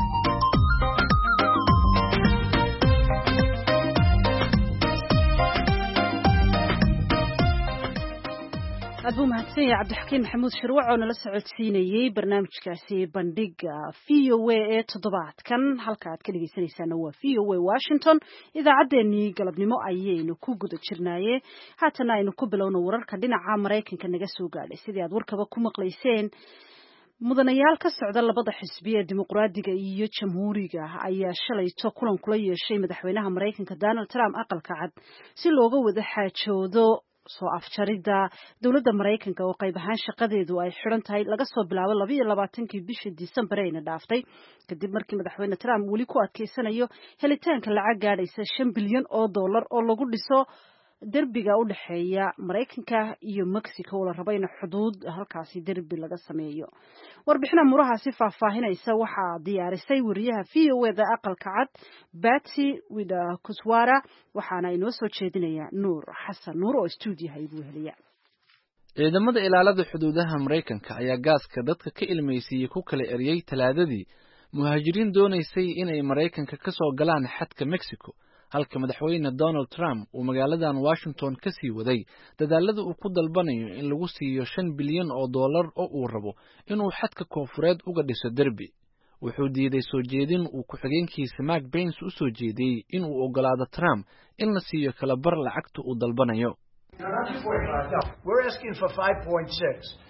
aad buu mahadsan yahay cabdixakiin maxamuud shirwac oo nala socodsiinayey barnaamijkaasi bandhiga v o a ee toddobaadkan halka aad ka dhegeysanaysaana waa v o a Washington idaacaddeenii galabnimo ayaynu ku guda jirnaaye haatana aynu ku bilowno wararka dhinaca Mareykanka naga soo gaadhay sidii aad warkaba ku maqlayseen mudanayaal ka socda labada xisbi ee dimuqraadiga iyo jamhuuriga ayaa shalayto kulan kula yeeshay madaxweynaha Mareykanka Donald Trump aqalka cad si looga wada xaajoodo soo afjarida dawladda Mareykanka oo qayb ahaan shaqadeedu ay xiran tahay laga soo bilaabo laba iyo labaatankii bishii December ayna dhaaftay kadib markii madaxweyne Trump weli ku adkeysanayo helitaanka lacag gaadhaysa shan bilyan oo dollar oo lagu dhiso derbiga u dhaxeeya Mareykanka iyo Mexico oo la rabo in xuduud halkaasi derbi laga sameeyo warbixina murahaasi faahfaahinaysa waxa diyaarisay wariyaha V O A da aqalka cad Betsy Widakuswara waxaana inoo soo jeedinaya Nuur Xasan Nuur oo stuudiyaha igu heliya ciidamada ilaalada xuduudaha Mareykanka ayaa gaaska dadka ka ilmeysiyay ku kala eriyay talaadadii muhaajiriin doonaysay inay Mareykanka ka soo galaan xadka Mexico halka madaxweyne Donald Trump uu magaaladan Washington ka sii waday dadaalada uu ku dalbanayo in lagu siiyo shan bilyan oo dollar oo uu rabo inuu xadka koonfureed uga dhiso derbi wuxuu diiday soo jeedin uu ku xigeenkiisa Mike Pence u soo jeediyay in uu ogolaado Trump in la siiyo kala bar lacagta uu dalbanayo We're asking for five point six.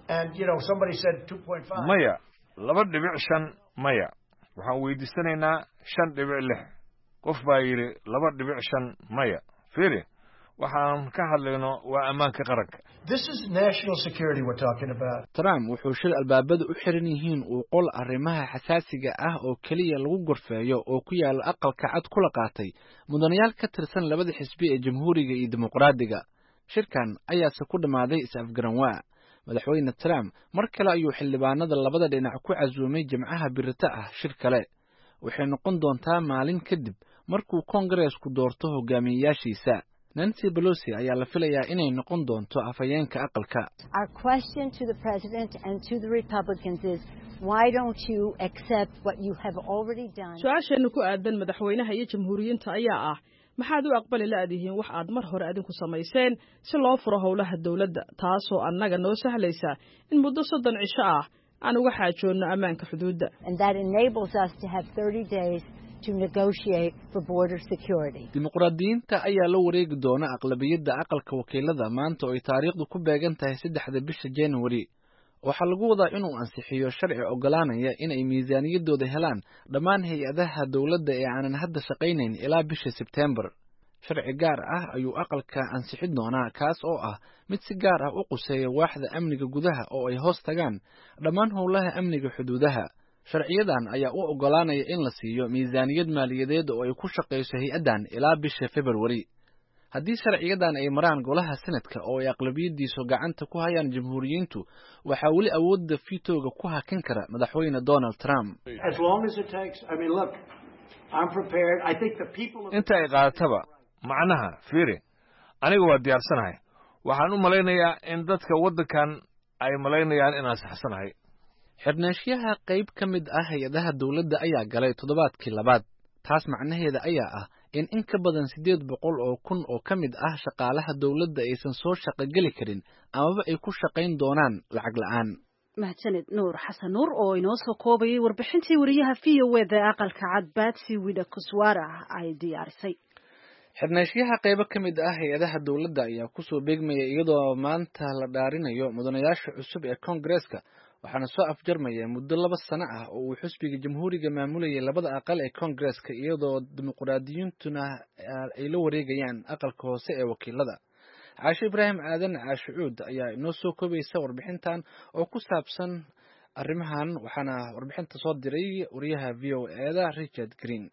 And, you know, somebody said two point five. maya laba dhibic shan maya waxaan weydiisanaynaa shan dhibic lix qof baa yidhi laba dhibic shan maya fiiri waxaan ka hadlayno waa ammaanka qaranka This is national security we're talking about. Trump wuxuu shil albaabada u xiran yihiin uu qol arrimaha xasaasiga ah oo kaliya lagu gorfeeyo oo ku yaala aqalka cad kula qaatay mudanayaal ka tirsan labada xisbi ee jamhuuriga iyo dimuqraadiga shirkan ayaase ku dhamaaday is-afgaranwaa madaxweyne Trump mar kale ayuu xildhibaanada labada dhinac ku casuumay jimcaha birita ah shir kale waxay noqon doontaa maalin kadib markuu Congress-ku doorto hogaamiyayaashiisa Nancy Pelosi ayaa la filayaa inay noqon doonto afhayeenka aqalka. Our question to the president and to the Republicans is why don't you accept what you have already done? Su'aasheenu ku aadan madaxweynaha iyo jamhuuriyiinta ayaa ah maxaad u aqbali laadihiin wax aad mar hore adinku samayseen si loo furo howlaha dawladda taasoo annaga noo sahlaysa in muddo soddon cisho ah aan uga xaajoonno ammaanka xuduudda. And that enables us to have thirty days to negotiate for border security. Dimuqraadiyiinta ayaa la wareegi doona aqlabiyadda aqalka wakiilada maanta oo ay taariikhdu ku beegan tahay saddexda bisha January. Waxaa lagu wadaa inuu ansixiyo sharci ogolaanaya in ay miisaaniyadooda helaan dhammaan hay'adaha dawladda ee aanan hadda shaqaynayn ilaa bisha September. Sharci gaar ah ayuu aqalka ansixin doonaa kaas oo ah mid si gaar ah u quseeya waaxda amniga gudaha oo ay hoos tagaan dhammaan howlaha amniga xuduudaha. sharciyadan ayaa u ogolaanaya in la siiyo miisaaniyad maaliyadeed oo ay ku shaqeyso hay'adan ilaa bisha February. Haddii sharciyadan ay maraan golaha sanadka oo ay aqlabiyadiisu gacanta ku hayaan jamhuuriyiintu waxa wali awoodda fitooga ku hakin kara madaxweyne Donald Trump. As long as it takes, I mean, look, I'm prepared. I think the people inta ay qaadataba macnaha fiiri aniga waa diyaarsanahay waxaan u malaynayaa in dadka waddankan ay malaynayaan inaan saxsanahay. xirnaashiyaha qayb ka mid ah hay'adaha dawladda ayaa galay toddobaadkii labaad taas macnaheeda ayaa ah in in ka badan sideed boqol oo kun oo ka mid ah shaqaalaha dawladda aysan soo shaqo gali karin amaba ay ku shaqayn doonaan lacag la'aan. mahadsanid nuur xasan nuur oo inoo soo koobayay warbixintii wariyaha V O A da aqalka cad Patsy Widakuswara ay diyaarisay. xirnaashiyaha qaybo ka mid ah hay'adaha dawladda ayaa ku soo beegmaya iyadoo maanta la dhaarinayo mudanayaasha cusub ee Congress-ka waxaana soo afjarmaya muddo laba sano ah oo uu xisbiga jamhuuriga maamulayay labada aqal ee Congress-ka iyadoo dimuqraadiyiintuna ay la wareegayaan aqalka hoose ee wakiilada. Caashe Ibraahim Aadan Caashuud ayaa inoo soo koobaysa warbixintan oo ku saabsan arrimahan waxaana warbixinta soo diray wariyaha V O A da Richard Green.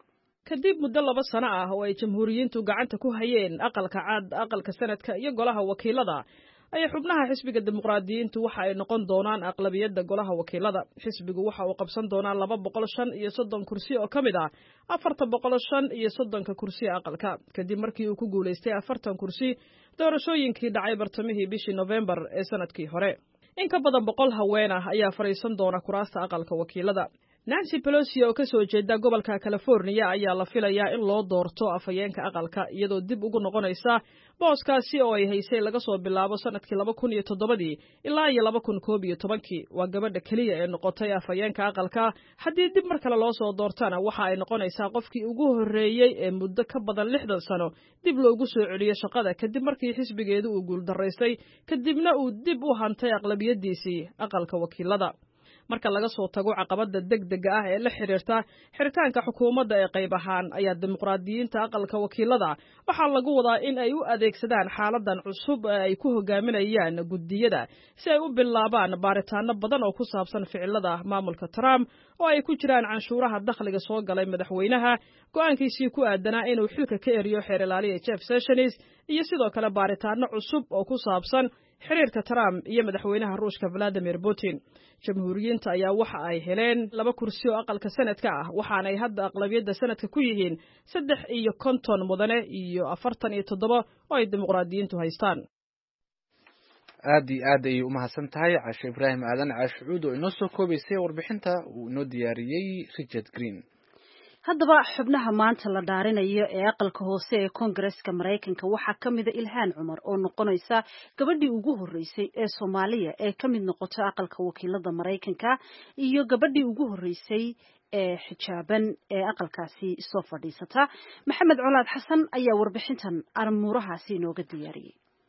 kadib muddo laba sano ah oo ay jamhuuriyiintu gacanta ku hayeen aqalka cad aqalka sanadka iyo golaha wakiilada ay xubnaha xisbiga dimuqraadiyiintu waxa ay noqon doonaan aqlabiyadda golaha wakiilada. xisbigu waxa uu qabsan doonaa laba boqol shan iyo soddon kursi oo kamid ah afartan boqol shan iyo soddonka kursi aqalka kadib markii uu ku guuleystay afartan kursi doorashooyinkii dhacay bartamihii bishii November ee sanadkii hore. in ka badan boqol haween ah ayaa fariisan doona kuraasta aqalka wakiilada. Nancy Pelosi oo ka soo jeeda gobolka California ayaa la filayaa in loo doorto afhayeenka aqalka iyadoo dib ugu noqonaysa booskaasi oo ay haysay laga soo bilaabo sanadkii laba kun iyo toddobadii ilaa iyo laba kun koob iyo tobankii. waa gabadha kaliya ee noqotay afhayeenka aqalka haddii dib mar kale loo soo doortana waxa ay noqonaysaa qofkii ugu horeeyay ee muddo ka badan lixdan sano dib loogu soo celiyo shaqada kadib markii xisbigeedu uu guuldaraystay kadibna uu dib u hantay aqlabiyadiisii aqalka wakiilada. marka laga soo tago caqabada degdega ah ee la xiriirta xiritaanka xukuumadda ee qayb ahaan ayaa dimuqraadiyiinta aqalka wakiilada waxaa lagu wadaa in ay u adeegsadaan xaaladan cusub ee ay ku hogaaminayaan guddiyada si ay u bilaabaan baaritaano badan oo ku saabsan ficilada maamulka Trump oo ay ku jiraan canshuuraha dakhliga soo galay madaxweynaha go'aankiisii ku aadanaa inuu xilka ka eriyo xeer ilaaliye Jeff Sessions iyo sidoo kale baaritaano cusub oo ku saabsan xiriirka Trump iyo madaxweynaha Ruushka Vladimir Putin. jamhuuriyiinta ayaa waxa ay heleen laba kursi oo aqalka sanadka ah waxaana ay hadda aqlabiyadda sanadka ku yihiin saddex iyo konton mudane iyo afartan iyo toddoba oo ay dimuqraadiyiintu haystaan. aad iyo aad ayay u mahadsan tahay Caashe Ibraahim Aadan Caashuud oo inoo soo koobaysay warbixinta uu inoo diyaariyey Richard Green. haddaba xubnaha maanta la dhaarinayo ee aqalka hoose ee Congress-ka Mareykanka waxaa ka mid ah Ilhaan Cumar oo noqonaysa gabadhii ugu horeysay ee Soomaaliya ee ka mid noqota aqalka wakiilada Mareykanka iyo gabadhii ugu horeysay ee xijaaban ee aqalkaasi soo fadhiisata. Maxamed Colaad Xasan ayaa warbixintan armuurahaasi inooga diyaariyay.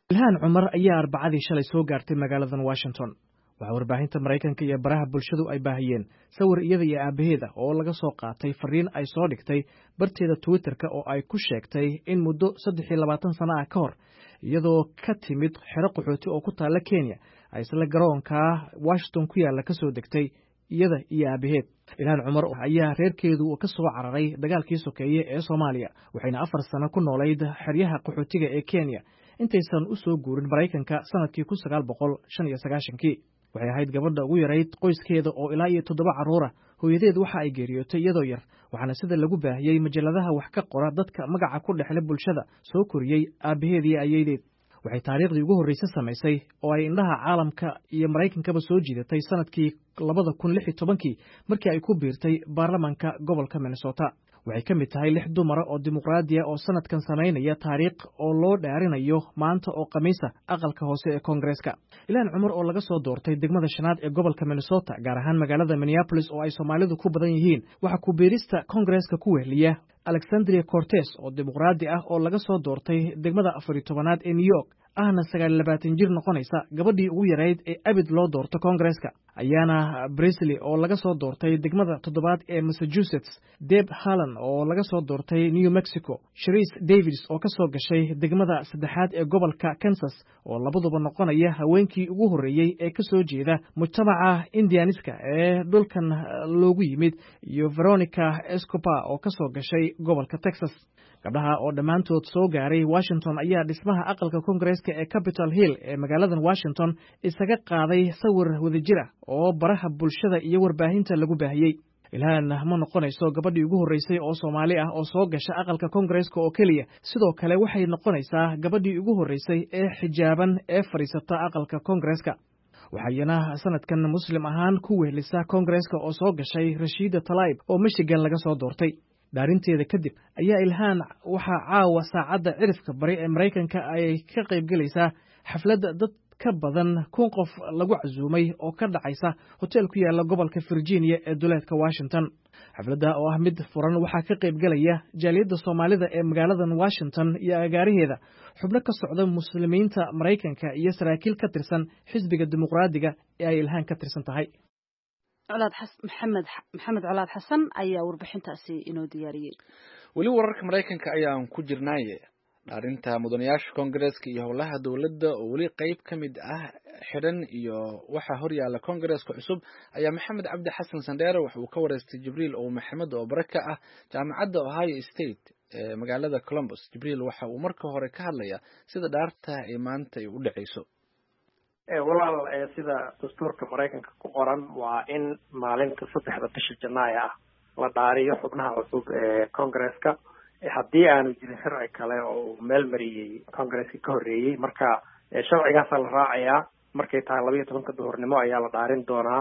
ilhaan cumar ayaa arbacadii shalay soo gaartay magaaladan washington waxaa warbaahinta maraykanka iyo baraha bulshadu ay baahiyeen sawir iyada iyo aabaheeda oo laga soo qaatay fariin ay soo dhigtay barteeda twitterka oo ay ku sheegtay in muddo saddex iyo labaatan sano ah ka hor iyadoo ka timid xero qaxooti oo ku taalla kenya ay isla garoonka washington ku yaalla ka soo degtay iyada iyo aabaheed ilhaan cumar ayaa reerkeedu ka soo cararay dagaalkii sokeeye ee soomaaliya waxayna afar sano ku noolayd xeryaha qaxootiga ee kenya intaysan u soo guurin maraykanka sanadkii kun sagaal boqol shan iyo sagaashankii waxay ahayd gabadha ugu yarayd qoyskeeda oo ilaa iyo toddoba carruura hooyadeed waxa ay geeriyootay iyadoo yar waxaana sida lagu baahiyey majalladaha wax ka qora dadka magaca ku dhexle bulshada soo koriyey aabbaheed iyo ayeydeed waxay taariikhdii ugu horraysay samaysay oo ay indhaha caalamka iyo maraykankaba soo jiidatay sanadkii labada kun lix iyo tobankii markii ay ku biirtay baarlamaanka gobolka minnesota waxay ka mid tahay lix dumara oo dimuqraadiya oo sanadkan samaynaya taariikh oo loo dhaarinayo maanta oo khamiisa aqalka hoose ee koongareeska ilhaan cumar oo laga soo doortay degmada shanaad ee gobolka minnesota gaar ahaan magaalada minneabolis oo ay soomaalidu ku badan yihiin waxaa ku biirista koongareeska ku wehliya alexandria cortes oo dimuqraadi ah oo laga soo doortay degmada afariyo tobanaad ee new york ahna sagaal iyo labaatan jir noqonaysa gabadhii ugu yarayd ee abid loo doorto koongareeska ayaana brisley oo laga soo doortay degmada toddobaad ee massachusetts deb hallan oo laga soo doortay new mexico sharice davids oo ka soo gashay degmada saddexaad ee gobolka kansas oo labaduba noqonaya haweenkii ugu horreeyey ee ka soo jeeda mujtamaca indianiska ee dhulkan loogu yimid iyo veronica escobar oo ka soo gashay gobolka texas gabdhaha oo dhammaantood soo gaaray washington ayaa dhismaha aqalka koongareeska ee capitol hill ee magaaladan washington isaga qaaday sawir wadajir ah oo baraha bulshada iyo warbaahinta lagu baahiyey ilhaan ma noqonayso gabadhii ugu horreysay oo soomaali ah oo soo gasha aqalka koongareeska oo keliya sidoo kale waxay noqonaysaa gabadhii ugu horreysay ee xijaaban ee fadhiisata aqalka koongareeska waxayna sanadkan muslim ahaan ku wehlisa koongareeska oo soo gashay rashiida talaib oo michigan laga soo doortay dhaarinteeda kadib ayaa ilhaan waxaa caawa saacadda cirifka bari ee maraykanka ay ka qaybgelaysaa xafladda dad ka badan kun qof lagu casuumay oo ka dhacaysa hotel ku yaalla gobolka virginia ee duleedka washington xafladda oo ah mid furan waxaa ka qaybgelaya jaaliyadda soomaalida ee magaaladan washington iyo agaaraheeda xubno ka socda muslimiinta maraykanka iyo saraakiil ka tirsan xisbiga dimuqraadiga ee ay ilhaan ka tirsan tahay colaad maxamed maxamed colaad xasan ayaa warbixintaasi inoo diyaariyey weli wararka maraykanka ayaan ku jirnaaye dhaarinta mudanayaasha koongareeska iyo howlaha dowladda oo weli qayb ka mid ah xidhan iyo waxaa horyaala koongareeska cusub ayaa maxamed cabdi xasan sandheere waxa uu ka wareystay jibriil oo maxamed oo bare ka ah jaamacadda ohio state ee magaalada columbus jibriil waxa uu marka hore ka hadlayaa sida dhaarta ay maanta ay u dhacayso walaal sida dastuurka maraykanka ku qoran waa in maalinta saddexda bisha janaaya ah la dhaariyo xubnaha cusub ee koongareeska haddii aanu jirin sharci kale oo meel mariyey koongareeska ka horreeyey marka sharcigaasaa la raacayaa markay tahay laba iyo tobanka duhurnimo ayaa la dhaarin doonaa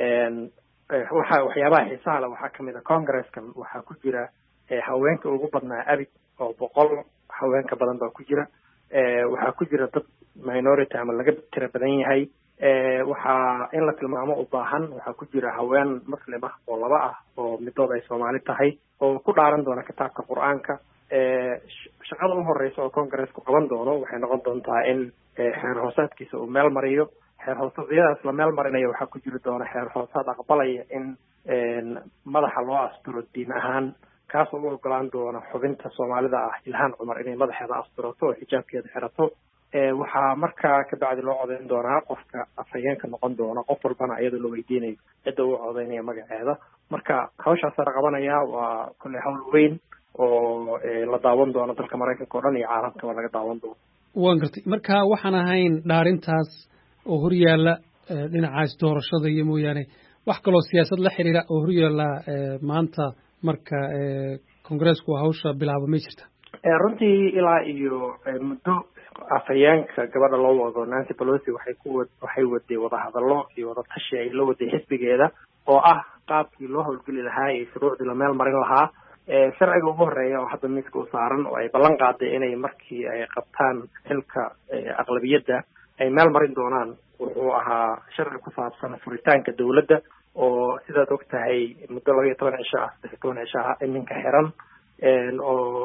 waxa waxyaabaha xiisaha le waxaa kamid a koongareeskan waxaa ku jira haweenka ugu badnaa abid oo boqol haweenka badan baa ku jira waxaa ku jira dad minority ama laga tira badan yahay waxaa in la tilmaamo u baahan waxaa ku jira haween muslim ah oo laba ah oo midood ay soomaali tahay oo ku dhaaran doona kitaabka qur-aanka shaqada u horeysa oo koongareesku qaban doono waxay noqon doontaa in xeer hoosaadkiisa uu meel mariyo xeer hoosadyadaas la meel marinayo waxaa ku jiri doona xeer hoosaad aqbalaya in madaxa loo asturo diin ahaan kaasoo u ogolaan doona xubinta soomaalida ah ilhaan cumar inay madaxeeda asturato oo xijaabkeeda xirato waxaa markaa kabacdi loo codeyn doonaa qofka afhayeenka noqon doona qof walbana iyadoo la weydiinayo cidda uu codeynaya magaceeda marka hawshaasa la qabanaya waa kolley hawl weyn oo la daawan doono dalka maraykanka o dhan iyo caalamkaba laga daawan doono waan gartay marka waxaan ahayn dhaarintaas oo horyaala dhinacaas doorashada iyo mooyaane wax kaloo siyaasad la xiriira oo horyaala maanta marka koongareesku hawsha bilaabo ma jirta runtii ilaa iyo muddo afhayeenka gabadha loo wado nancy pelosi waxay ku waxay waday wadahadallo iyo wadatashi ay la waday xisbigeeda oo ah qaabkii loo howlgeli lahaa iyo shuruucdii la meel marin lahaa sharciga ugu horeeya oo hadda miiska u saaran oo ay ballan qaaday inay markii ay qabtaan xilka aqlabiyadda ay meel marin doonaan wuxuu ahaa sharci ku saabsan furitaanka dowladda oo sidaad og tahay muddo laba iyo toban cisho ah saddex iyo toban cisho ah iminka xiran oo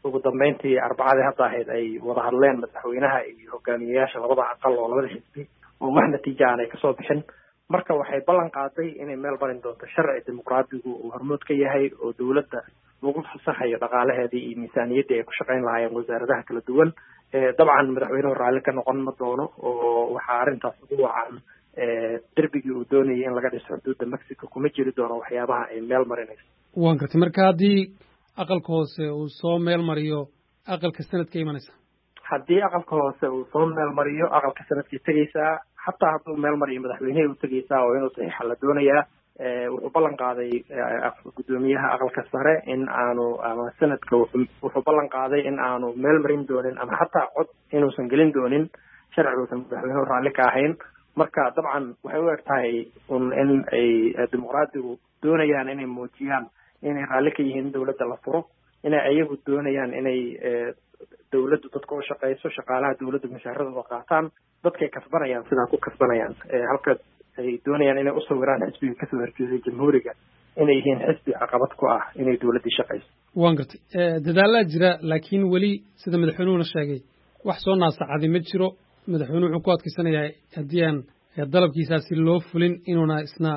ugu dambeyntii arbacadii hadda ahayd ay wada hadleen madaxweynaha iyo hogaamiyeyaasha labada aqal oo labada xisbi oo wax natiija aan ay kasoo bixin marka waxay ballan qaaday inay meel marin doonto sharci dimuqraadigu uu hormood ka yahay oo dowladda lagu fasaxayo dhaqaalaheedii iyo miisaaniyaddii ay ku shaqayn lahaayeen wasaaradaha kala duwan dabcan madaxweynuhu raalli ka noqon ma doono oo waxaa arrintaas ugu wacan derbigii uu doonayay in laga dhiso xuduudda mexico kuma jiri doono waxyaabaha ay meel marinayso waan gartay marka haddii aqalka hoose uu soo meel mariyo aqalka sanadka imanaysa haddii aqalka hoose uu soo meel mariyo aqalka sanadkay tegaysaa xataa hadduu meel mariyo madaxweynehii u tegaysaa oo inuu saxiixa la doonayaa wuxuu ballan qaaday guddoomiyaha aqalka sare in aanu ama sanadka wuxuu ballan qaaday in aanu meel marin doonin ama xataa cod inuusan gelin doonin sharci uusan madaxweynuhu raalli ka ahayn marka dabcan waxay u eg tahay un in ay dimuqraadigu doonayaan inay muujiyaan inay raalli ka yihiin dowladda la furo inay ayagu doonayaan inay dowladdu dadka u shaqayso shaqaalaha dowladdu mushaaradooda qaataan dadkay kasbanayaan sidaa ku kasbanayaan halka ay doonayaan inay u sawiraan xisbiga kasoo horjeeday jamhuuriga inay yihiin xisbi caqabad ku ah inay dowladdii shaqayso waan gartay dadaalaa jira laakiin weli sida madaxweynuhuna sheegay wax soo naasacadi ma jiro madaxweynuhu wuxuu ku adkaysanayaa haddii aan dalabkiisaasi loo fulin inuuna isna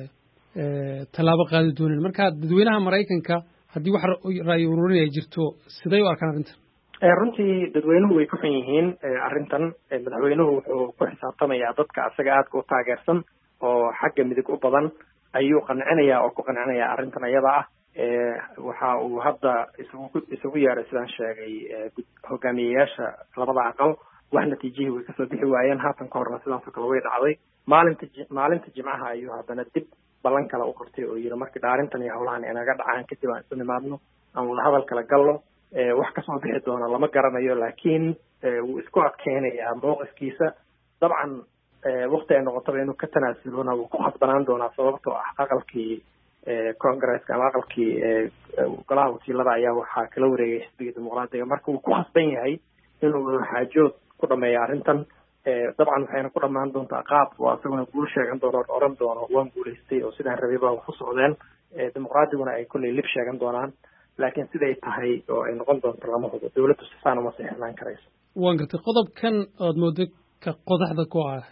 tallaabo qaadi doonin marka dadweynaha maraykanka haddii wax ra'yi ururin ay jirto siday u arkaan arrintan runtii dadweynuhu way ku xun yihiin arrintan madaxweynuhu wuxuu ku xisaabtamayaa dadka asaga aadka u taageersan oo xagga midig u badan ayuu qancinayaa oo ku qancinayaa arrintan iyada ah waxa uu hadda isugu isugu yeeray sidaan sheegay hogaamiyeyaasha labada aqal wax natiijihii way kasoo bixi waayeen haatan ka horna sidaasoo kale way dhacday maalinta maalinta jimcaha ayuu haddana dib ballan kale u qortay oo yidhi markii dhaarintan iyo howlahan inaga dhacaan kadib aan isu nimaadno aan wada hadal kala galno wax kasoo bixi doona lama garanayo laakiin wuu isku adkeynayaa mowqifkiisa dabcan wakti ay noqotaba inuu ka tanaasulona wuu ku khasbanaan doonaa sababtoo ah aqalkii congresska ama aqalkii golaha wakiilada ayaa waxaa kala wareegay xisbiga dimuqraadiga marka wuu ku khasban yahay inuu xaajood ku dhameeyo arrintan dabcan waxayna ku dhamaan doontaa qaab oo isaguna guul sheegan doono o oran doono waan guulaystay oo sidaan rabay baa wax u socdeen dimuqraadiguna ay kolley lib sheegan doonaan laakiin siday tahay oo ay noqon doonto lama hubo dowladdu sifaan uma seexnaan karayso waan gartay qodobkan ood moodo ka qodaxda ku ah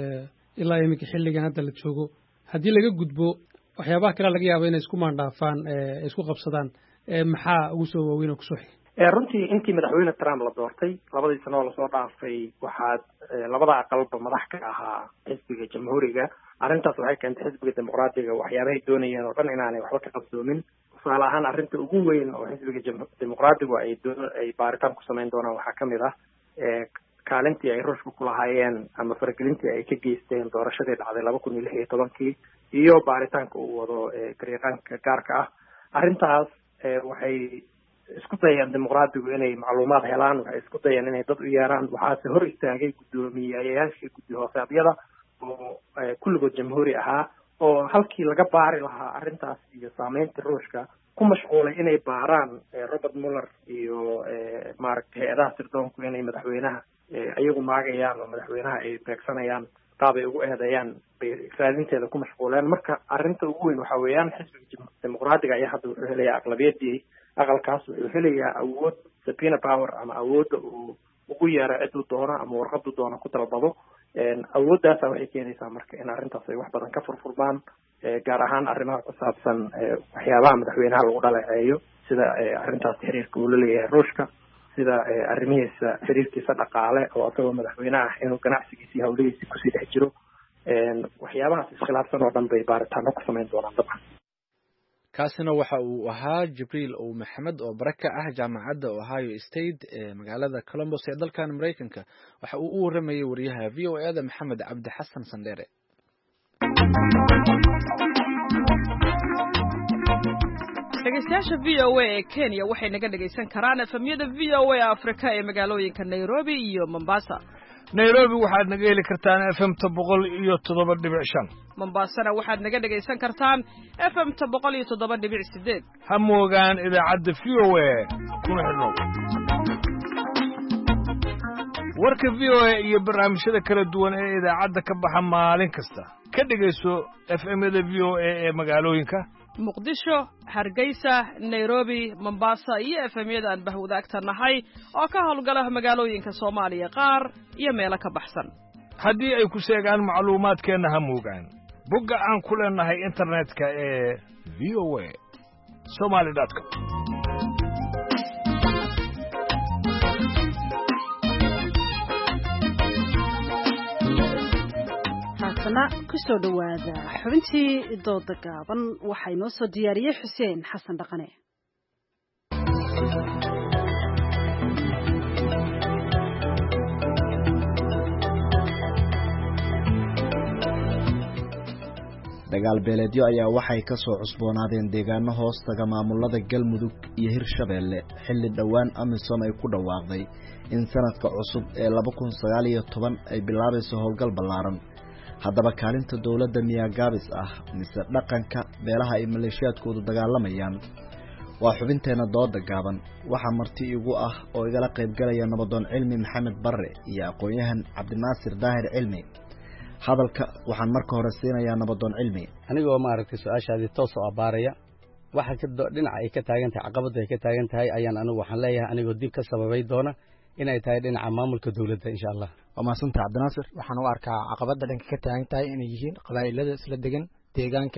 ilaa iminka xilligan hadda la joogo haddii laga gudbo waxyaabaha kale laga yaabo inay isku maandhaafaan isku qabsadaan maxaa ugu soo waaweyn oo kusoo xigay runtii intii madaxweyne trump la doortay labadii sano oo lasoo dhaafay waxaad labada aqalba madax ka ahaa xisbiga jamhuuriga arrintaas waxay keentay xisbiga dimuqraadiga waxyaabahay doonayeen oo dhan inaanay waxba ka qabsoomin tusaale ahaan arrinta ugu weyn oo xisbiga dimuqraadigu ay ay baaritaan ku samayn doonaan waxaa kamid ah kaalintii ay ruushka ku lahaayeen ama faragelintii ay ka geysteen doorashadii dhacday laba kun iyo lix iyo tobankii iyo baaritaanka uu wado garyaqaanka gaarka ah arrintaas waxay isku dayeen dimuqraadigu inay macluumaad helaan waxay isku dayeen inay dad u yeeraan waxaase hor istaagay guddoomiyeyaashii guddi hoosaadyada oo kulligood jamhuuri ahaa oo halkii laga baari lahaa arrintaas iyo saameynta ruushka ku mashquulay inay baaraan robert muller iyo maaragtay hay-adaha sirdoonku inay madaxweynaha iyagu maagayaan oo madaxweynaha ay beegsanayaan qaab ay ugu eedeeyaan bay raadinteeda ku mashquuleen marka arrinta ugu weyn waxa weeyaan xisbiga dimuqraadiga ayaa hadda wuxuu helayaa aqlabiyadii aqalkaas wuxuu helayaa awood subpoena power ama awoodda uu ugu yeero ciduu doono ama warqaduu doono ku dalbado awooddaasa waxay keenaysaa marka in arrintaas ay wax badan ka furfurmaan gaar ahaan arrimaha ku saabsan waxyaabaha madaxweynaha lagu dhaleeceeyo sida arrintaas xiriirka uu la leeyahay ruushka sida arrimihiisa xiriirkiisa dhaqaale oo isagoo madaxweyne ah inuu ganacsigiisa iyo hawlihiisa kusii dhex jiro waxyaabahaas iskhilaafsan oo dhan bay baaritaano ku samayn doonaan dabcan kaasina waxa uu ahaa jibriil ow maxamed oo bare ka ah jaamacadda ohio state ee magaalada columbus ee dalkan maraykanka waxa uu u waramayay wariyaha v o eda maxamed cabdi xasan sandheere dhegeystayaasha v o a ee kenya waxay naga dhegaysan karaan efemyada v o a afrika ee magaalooyinka nairobi iyo mombasa nairobi waxaad naga heli kartaan efemta boqol iyo toddoba dhibic shan mombasana waxaad naga dhegaysan kartaan efemta boqol iyo toddoba dhibic sideed ha moogaan idaacadda v o a kuna xidhnow warka v o a iyo barnaamijyada kala duwan ee idaacadda ka baxa maalin kasta ka dhegayso efemyada v o a ee magaalooyinka muqdisho hargeysa nairobi mombasa iyo efemyada aan bahwadaagta nahay oo ka howlgala magaalooyinka soomaaliya qaar iyo meelo ka baxsan haddii ay ku sheegaan macluumaadkeenna ha moogaan bogga aan ku leenahay internetka ee v o a somali dot com ku soo dhawaada xubintii dooda gaaban waxaa inoo soo diyaariyey xuseen xasan dhaqane dagaal beeleedyo ayaa waxay ka soo cusboonaadeen deegaano hoostaga maamulada galmudug iyo hirshabeelle xilli dhowaan amisom ay ku dhawaaqday in sanadka cusub ee laba kun sagaal iyo toban ay bilaabayso howlgal ballaaran haddaba kaalinta dowladda miyaa gaabis ah mise dhaqanka beelaha ay maleeshiyaadkoodu dagaalamayaan waa xubinteenna dooda gaaban waxaa marti igu ah oo igala qaybgalaya nabadoon cilmi maxamed barre iyo aqoon-yahan cabdinaasir daahir cilmi hadalka waxaan marka hore siinayaa nabadoon cilmi anigoo maaragtay su-aashaadii toos oo abbaaraya waxa ka dhinaca ay ka taagan tahay caqabadda ay ka taagan tahay ayaan anigu waxaan leeyahay anigoo dib ka sababay doona inay tahay dhinaca maamulka dowladda insha allah waa mahadsantahay cabdinaasir waxaan u arkaa caqabadda dhanka ka taagan tahay inay yihiin qabaa'ilada isla degan deegaanka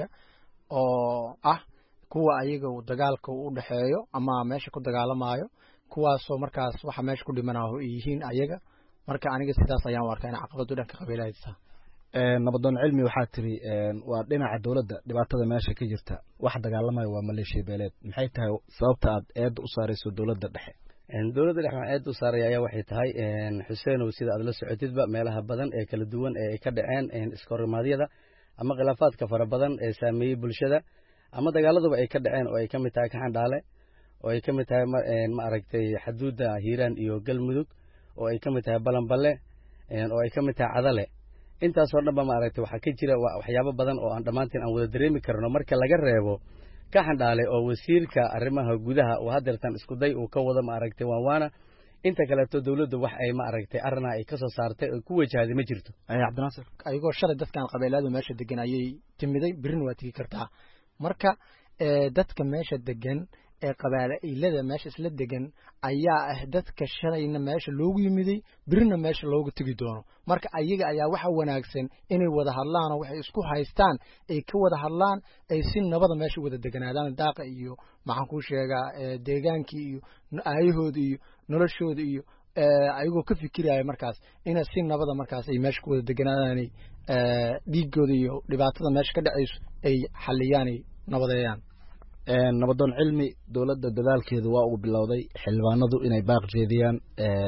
oo ah kuwa ayaga uu dagaalka u dhexeeyo ama meesha ku dagaalamaayo kuwaasoo markaas waxa meesha ku dhimanaho ay yihiin ayaga marka aniga sidaas ayaan u arkaa in caqabaddu dhanka qabiilahaysa nabadoon cilmi waxaa tiri waa dhinaca dowladda dhibaatada meesha ka jirta wax dagaalamayo waa maleeshiya beeleed maxay tahay sababta aad eedda u saarayso dowladda dhexe dowladda dhexe waxaan eedda u saaraya ayaa waxay tahay xuseenow sida aad la socotidba meelaha badan ee kala duwan ee ay ka dhaceen iskorimaadyada ama khilaafaadka fara badan ee saameeyey bulshada ama dagaaladuba ay ka dhaceen oo ay ka mid tahay kaxandhaale oo ay ka mid tahay ma aragtay xaduudda hiiraan iyo galmudug oo ay ka mid tahay balanballe oo ay ka mid tahay cadale intaasoo dhanba maaragtay waxaa ka jira waxyaabo badan oo aan dhammaantiin aan wada dareemi karno marka laga reebo kaxandhaale oo wasiirka arrimaha gudaha uu hadeertan iskuday uu ka wado maaragtay waanwaana inta kaleeto dowladda wax ay maaragtay arrinaa ay ka soo saartay oo ku wajahday ma jirto cabdinaasir ayagoo shalay dadkan qabiiladu meesha degan ayay timiday birina waa tegi kartaa marka dadka meesha degan ee qabaa'ilada meesha isla degan ayaa ah dadka shalayna meesha loogu yimiday birina meesha loogu tegi doono marka ayaga ayaa waxa wanaagsan inay wada hadlaan oo waxay isku haystaan ay ka wada hadlaan ay si nabada meesha wada deganaadaan daaqa iyo maxaan ku sheegaa deegaankii iyo aayahooda iyo noloshooda iyo ayagoo ka fikiraya markaas ina si nabada markaas ay meesha ku wada deganaadaan dhiigooda iyo dhibaatada meesha ka dhacayso ay xaliyaan ay nabadeeyaan nabadoon cilmi dowladda dadaalkeedu waa uu bilowday xildhibaanadu inay baaq jeediyaan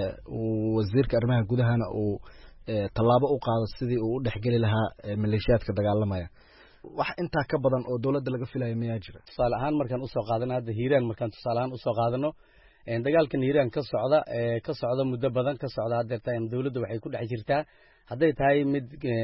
wasiirka arrimaha gudahana uu tallaabo u qaado sidii uu u dhexgeli lahaa maleeshiyaadka dagaalamaya wax intaa ka badan oo dowladda laga filaya mayaa jira tusaale ahaan markaan usoo qaadano hadda hiiraan markaan tusaale ahaan usoo qaadano dagaalkan hiiraan ka socda ka socda muddo badan ka socda hadeerta dowladda waxay ku dhex jirtaa hadday tahay mid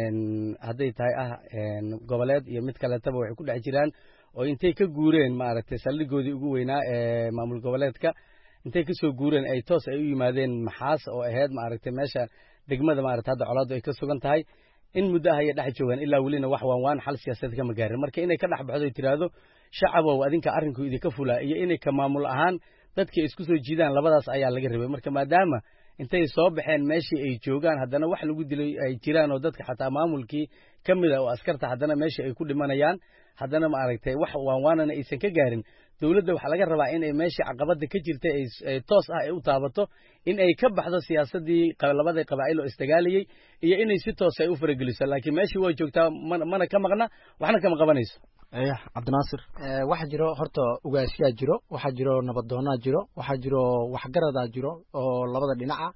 hadday tahay ah goboleed iyo mid kaleetaba waxay ku dhex jiraan oo intay ka guureen maaragtay saldhigoodii ugu weynaa ee maamul goboleedka intay ka soo guureen ay toos ay u yimaadeen maxaas oo ahayd maaragtay meesha degmada maaragtay hadda colaaddu ay ka sugan tahay in muddo ah ayay dhex joogaan ilaa welina wax waan waan xal siyaasadeed kama gaarin marka inay ka dhex baxdo ay tiraahdo shacabow adinka arrinku idinka fulaa iyo inay ka maamul ahaan dadkii isku soo jiidaan labadaas ayaa laga rabay marka maadaama intay soo baxeen meeshii ay joogaan haddana wax lagu dilay ay jiraan oo dadka xataa maamulkii ka mid a oo askarta haddana meesha ay ku dhimanayaan haddana maaragtay wax waanwaanana aysan ka gaarin dowladda waxaa laga rabaa inay meeshii caqabada ka jirta ay toos ah ay u taabato in ay ka baxdo siyaasadii labada qabaa'il oo isdagaalayay iyo inay si toos ay u farageliso laakiin meeshii waa joogtaa mana ka maqna waxna kama qabanayso cabdinaasir waxaa jiro horta ugaasyaa jiro waxaa jiro nabadoonaa jiro waxaa jiro waxgaradaa jiro oo labada dhinaca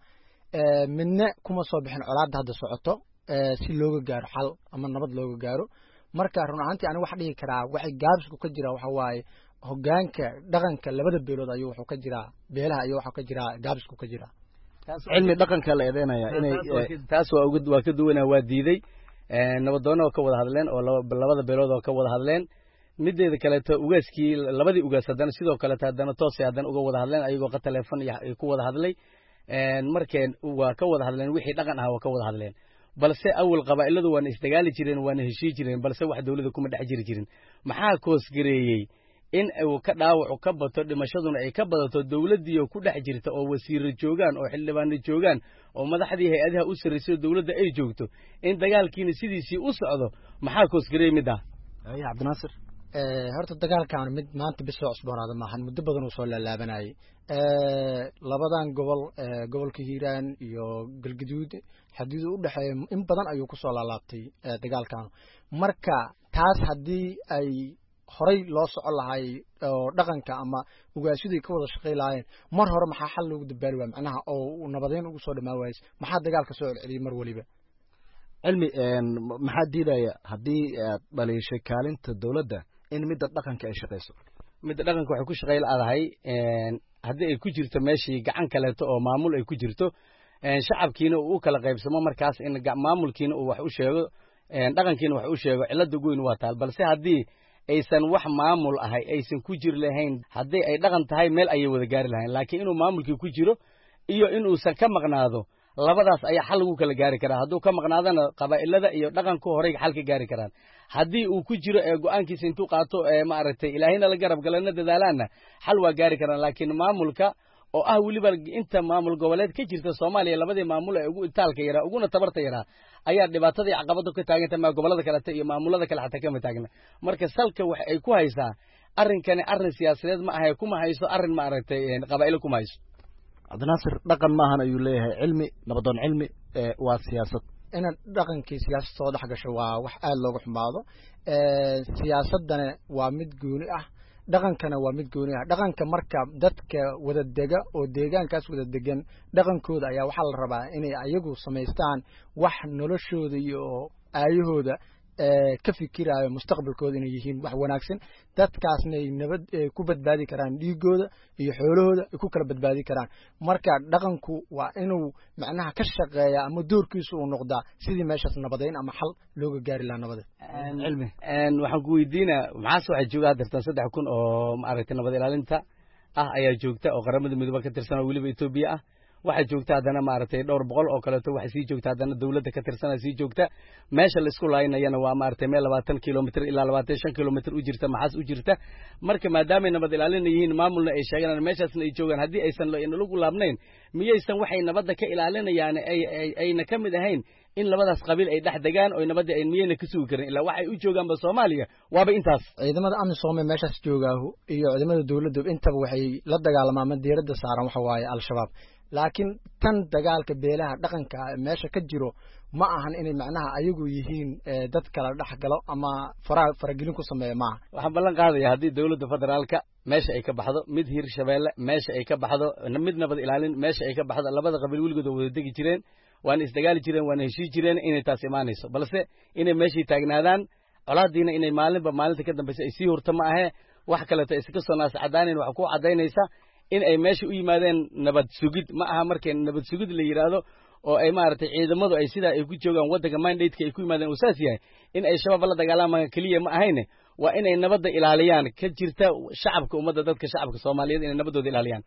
midna kuma soo bixin colaadda hadda socoto si looga gaaro xal ama nabad looga gaaro marka run ahaantii aniga waxa dhihi karaa waxay gaabisku ka jiraa waxa waaye hogaanka dhaqanka labada beelood ayuu wuxuu ka jiraa beelaha ayuu waxaa ka jiraa gaabisku ka jiraa cilmi dhaqanka la eedeynaya inay taas waa waa ka duwanaa waa diiday nabadoonna oo ka wada hadleen oo labada beelood oo ka wada hadleen mideeda kaleeto ugaaskii labadii ugaas haddana sidoo kaleeto haddana toosay haddana uga wada hadleen ayagoo ka teleefon iyo ku wada hadlay markeen waa ka wada hadleen wixii dhaqan ah waa ka wada hadleen balse awal qabaa'iladu waana isdagaali jireen waana heshii jireen balse wax dawladda kuma dhex jiri jirin maxaa koosgareeyey in uu ka dhaawacu ka bato dhimashaduna ay ka badato dawladdiioo ku dhex jirta oo wasiirro joogaan oo xildhibaano joogaan oo madaxdii hay-adaha u sarraysay oo dawladda ay joogto in dagaalkiina sidiisii u socdo maxaa koosgareeyey middaa cabdinaasir horta dagaalkan mid maanta bis soo cusboonaada maahan muddo badan uu soo laalaabanayay labadan gobol gobolka hiiraan iyo galgaduud xadiid u dhexeeya in badan ayuu kusoo laalaabtay dagaalkan marka taas haddii ay horay loo socon lahay oo dhaqanka ama ugaashiday ka wada shaqay lahaayeen mar hore maxaa xal loogu dabaali waaya macnaha oo nabadeyn ugu soo dhamaan waayay maxaa dagaalka soo celceliyay mar waliba cilmi maxaa diidaya haddii aad dhaliishay kaalinta dawladda in midda dhaqanka ay shaqayso midda dhaqanka waxay ku shaqay laadahay haddii ay ku jirto meeshii gacan kaleeto oo maamul ay ku jirto shacabkiina uu u kala qaybsamo markaas in maamulkiina uu wax u sheego dhaqankiina wax u sheego cilada goyn waa taal balse haddii aysan wax maamul ahay aysan ku jir lahayn haddii ay dhaqan tahay meel ayay wada gaari lahayn laakiin inuu maamulkii ku jiro iyo inuusan ka maqnaado labadaas ayaa xal lagu kala gaari karaa hadduu ka maqnaadana qabaa'ilada iyo dhaqanku horey xal ka gaari karaan haddii uu ku jiro ee go'aankiisa intuu qaato ee maaragtay ilaahayna la garab galana dadaalaanna xal waa gaari karaan laakiin maamulka oo ah weliba inta maamul goboleed ka jirta soomaaliya labadii maamul ee ugu itaalka yaraa uguna tabarta yaraa ayaa dhibaatadii caqabada ka taaganta maa gobolada kalete iyo maamulada kale xataa kama taagna marka salka waxa ay ku haysaa arrinkani arrin siyaasadeed ma ahay kuma hayso arrin maaragtay qabaa'ilo kuma hayso cabdinaasir dhaqan maahan ayuu leeyahay cilmi nabadoon cilmi waa siyaasad inaad dhaqankii siyaasad soo dhex gasho waa wax aada looga xumaado siyaasaddana waa mid gooni ah dhaqankana waa mid gooni ah dhaqanka marka dadka wada dega oo deegaankaas wada degan dhaqankooda ayaa waxaa la rabaa inay ayagu samaystaan wax noloshooda iyo aayahooda ka fikiraayo mustaqbalkooda inay yihiin wax wanaagsan dadkaasna ay nabad ku badbaadi karaan dhiigooda iyo xoolahooda ay ku kala badbaadi karaan marka dhaqanku waa inuu macnaha ka shaqeeya ama doorkiisu uu noqdaa sidii meeshaas nabadeyn ama xal looga gaari lahaa nabada cilmi waxaan ku weydiinaa maxaase waxaa jooga hadeertan saddex kun oo maaragtay nabad ilaalinta ah ayaa joogta oo qaramada midoobe ka tirsan oo weliba etoobiya ah waxaa joogta haddana maaragtay dhowr boqol oo kaleeto waxay sii joogta haddana dawladda ka tirsana sii joogta meesha la isku laayinayana waa maaragtay meel labaatan kilomitr ilaa labaatan shan kilomitr u jirta maxaas u jirta marka maadaamay nabad ilaalina yihiin maamulna ay sheeganaan meeshaasna ay joogaan haddii aysan lagu laabnayn miyaysan waxay nabadda ka ilaalinayaan ayna ka mid ahayn in labadaas qabiil ay dhex degaan oo nabadda ay miyayna ka sugi karin ilaa waxay u joogaanba soomaaliya waaba intaas ciidamada amisom ee meeshaas joogaahu iyo ciidamada dawladda intaba waxay la dagaalamaan ama diiradda saaran waxa waaye al-shabaab laakiin tan dagaalka beelaha dhaqanka meesha ka jiro ma ahan inay macnaha ayagu yihiin dad kala dhex galo ama fara faragelin ku sameeya maaha waxaan ballan qaadayaa haddii dawladda federaalka meesha ay ka baxdo mid hirshabeelle meesha ay ka baxdo mid nabad ilaalin meesha ay ka baxdo labada qabiil weligood oo wada degi jireen waana isdagaali jireen waana heshii jireen inay taas imaanayso balse inay meeshii taagnaadaan colaadiina inay maalinba maalinta ka dambaysa ay sii hurta ma ahee wax kaleeto iska soo naas caddaanayn waxa ku caddaynaysa in ay meesha u yimaadeen nabad sugid ma aha markay nabad sugid la yidhaahdo oo ay maaragtay ciidamadu ay sidaa ay ku joogaan waddanka mandateka ay ku yimaadeen uu saas yahay in ay shabaab la dagaalamaan keliya ma ahayne waa inay nabadda ilaaliyaan ka jirta shacabka ummadda dadka shacabka soomaaliyeed inay nabaddooda ilaaliyaan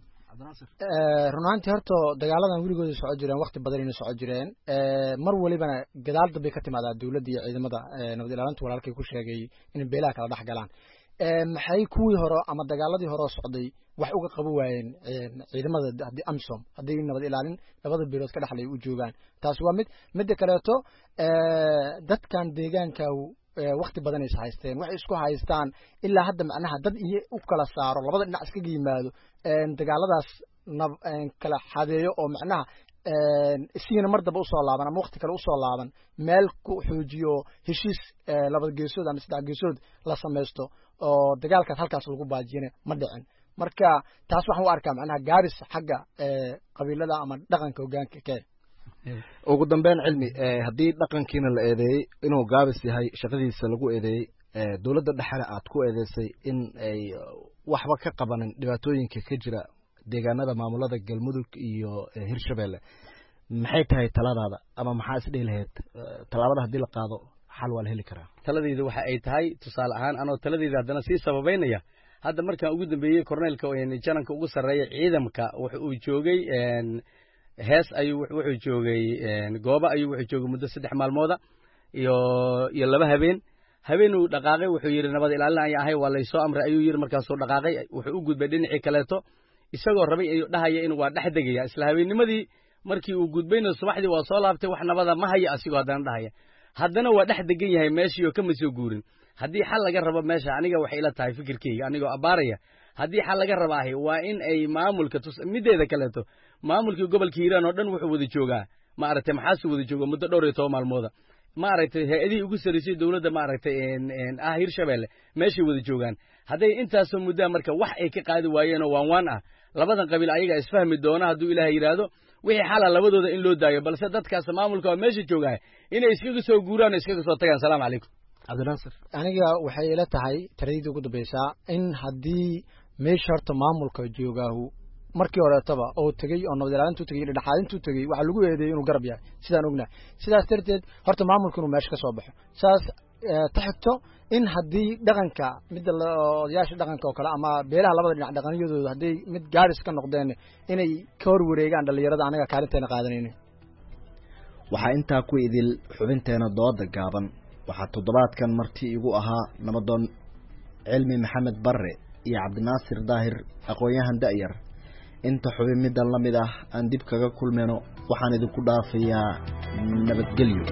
run ahaantii horta dagaaladan weligooda soco jireen wakti badan inay soco jireen mar walibana gadaal dambay ka timaadaa dawladda iyo ciidamada nabad ilaalinta walaalkay ku sheegay inay beelaha kala dhex galaan maxay kuwii hore ama dagaaladii hore socday wax uga qaban waayeen ciidamada haddii amisom haddii nabad ilaalin labada beelood ka dhexlay u joogaan taas waa mid midda kaleeto dadkan deegaanka wakti badan is haysteen waxay isku haystaan ilaa hadda macnaha dad iyo u kala saaro labada dhinac iskaga yimaado dagaaladaas kala xadeeyo oo macnaha isigana mar damba usoo laaban ama wakti kale usoo laaban meel ku xoojiyo heshiis laba geesood ama saddex geesood la samaysto oo dagaalkaas halkaas lagu baajiyana ma dhicin marka taas waxaan u arkaa macnaha gaabis xagga qabiilada ama dhaqanka hogaanka ke ugu dambeyn cilmi haddii dhaqankiina la eedeeyey inuu gaabis yahay shaqadiisa lagu eedeeyey dawladda dhexena aad ku eedeysay in ay waxba ka qabanin dhibaatooyinka ka jira deegaanada maamulada galmudug iyo hirshabeelle maxay tahay taladaada ama maxaa isdhihi lahayd tallaabada haddii la qaado xal waa la heli karaa taladeyda waxa ay tahay tusaale ahaan anoo taladeyda haddana sii sababeynaya hadda markaan ugu dambeeyey korneelka jananka ugu sarreeya ciidamka wuxa uu joogay hees ayuu wuxuu joogay gooba ayuu wuxuu joogay muddo saddex maalmooda iyo iyo laba habeen habeen uu dhaqaaqay wuxuu yiri nabad ilaalin ay ahay waa laysoo amray ayuu yiri markaasuu dhaqaaqay wuxuu u gudbay dhinacii kaleeto isagoo rabay ayuu dhahaya in waa dhex degaya isla habeennimadii markii uu gudbayna subaxdii waa soo laabtay wax nabada ma haya asigoo haddana dhahaya haddana waa dhex degan yahay meeshii oo kama soo guurin haddii xal laga rabo meesha aniga waxay ila tahay fikirkeyga anigoo abaaraya haddii xal laga rabaahay waa in ay maamulka mideeda kaleeto maamulkii gobolka hiiraan oo dhan wuxuu wada joogaa maaragtay maxaasuu wada jooga muddo dhowr iyo toban maalmooda maaragtay hay-adihii ugu sarreysay dowladda maaragtay ah hirshabeelle meeshay wada joogaan hadday intaasoo muddaa marka wax ay ka qaadi waayeen oo waan waan ah labadan qabiil ayaga isfahmi doona hadduu ilaahay yidhaahdo wixii xala labadooda in loo daayo balse dadkaas maamulka oo meesha joogaa inay iskaga soo guuraan oo iskaga soo tagaan salaamu calaykum cabdinaasir aniga waxay ila tahay taradii ugu dambaysaa in haddii meesha horta maamulka joogaahu markii horeetaba oo tegey oo nabad ilaalintu tegey dhexaadintu tegey waxa lagu eedeeyay inuu garab yahay sidaan ognahay sidaas darteed horta maamulku inuu meesha ka soo baxo saas taxigto in haddii dhaqanka mid odayaasha dhaqanka oo kale ama beelaha labada dhinac dhaqanyadooda hadday mid gaaris ka noqdeen inay ka hor wareegaan dhalinyarada anaga kaalinteena qaadanayna waxaa intaa ku idil xubinteena dooda gaaban waxaa toddobaadkan marti igu ahaa nabadoon cilmi maxamed barre iyo cabdinaasir daahir aqoon-yahan da'yar inta xubin middan la mid ah aan dib kaga kulmayno waxaan idinku dhaafayaa nabadgelyo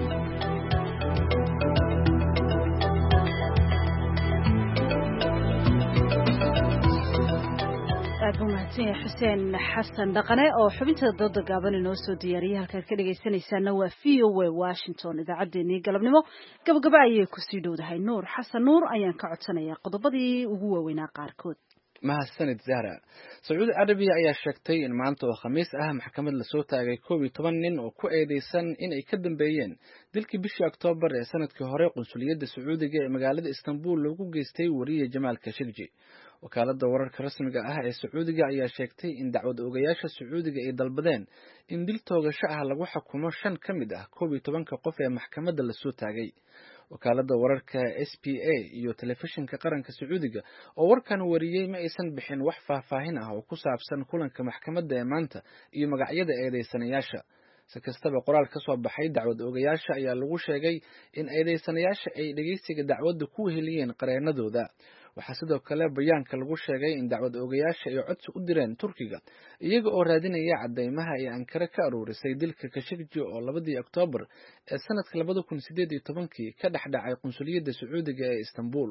aad buu mahadsan yahay xuseen xasan dhaqane oo xubinta dooda gaaban inoo soo diyaariyay halkaad ka dhegaysanaysaana waa v o a washington idaacaddeenii galabnimo gabagaba ayay kusii dhowdahay nuur xasan nuur ayaan ka codsanayaa qodobadii ugu waaweynaa qaarkood mahadsanid zahra sacuudi carabiya ayaa sheegtay in maanta oo khamiis ah maxkamad lasoo taagay koob iyo toban nin oo ku eedeysan inay ka dambeeyeen dilkii bishii oktoobar ee sanadkii hore qunsuliyadda sacuudiga ee magaalada istanbul loogu geystay wariye jamaal khashoggi wakaaladda wararka rasmiga ah ee sacuudiga ayaa sheegtay in dacwad oogayaasha sacuudiga ay dalbadeen in dil toogasho ah lagu xukumo shan ka mid ah koob iyo tobanka qof ee maxkamadda lasoo taagay wakaaladda wararka s p a iyo telefishinka qaranka sacuudiga oo warkan wariyey ma aysan bixin wax faahfaahin ah oo ku saabsan kulanka maxkamadda ee maanta iyo magacyada eedeysanayaasha si kastaba qoraal ka soo baxay dacwad oogayaasha ayaa lagu sheegay in eedeysanayaasha ay dhegeysiga dacwadda ku heliyeen qareenadooda waxaa sidoo kale bayaanka lagu sheegay in dacwad oogayaasha ay codsi u direen turkiga iyaga oo raadinaya cadeymaha ay ankara ka aruurisay dilka khashoggi oo labadii oktoobar ee sanadka labada kun sideed iyo tobankii ka dhex dhacay qunsuliyadda sacuudiga ee istanbul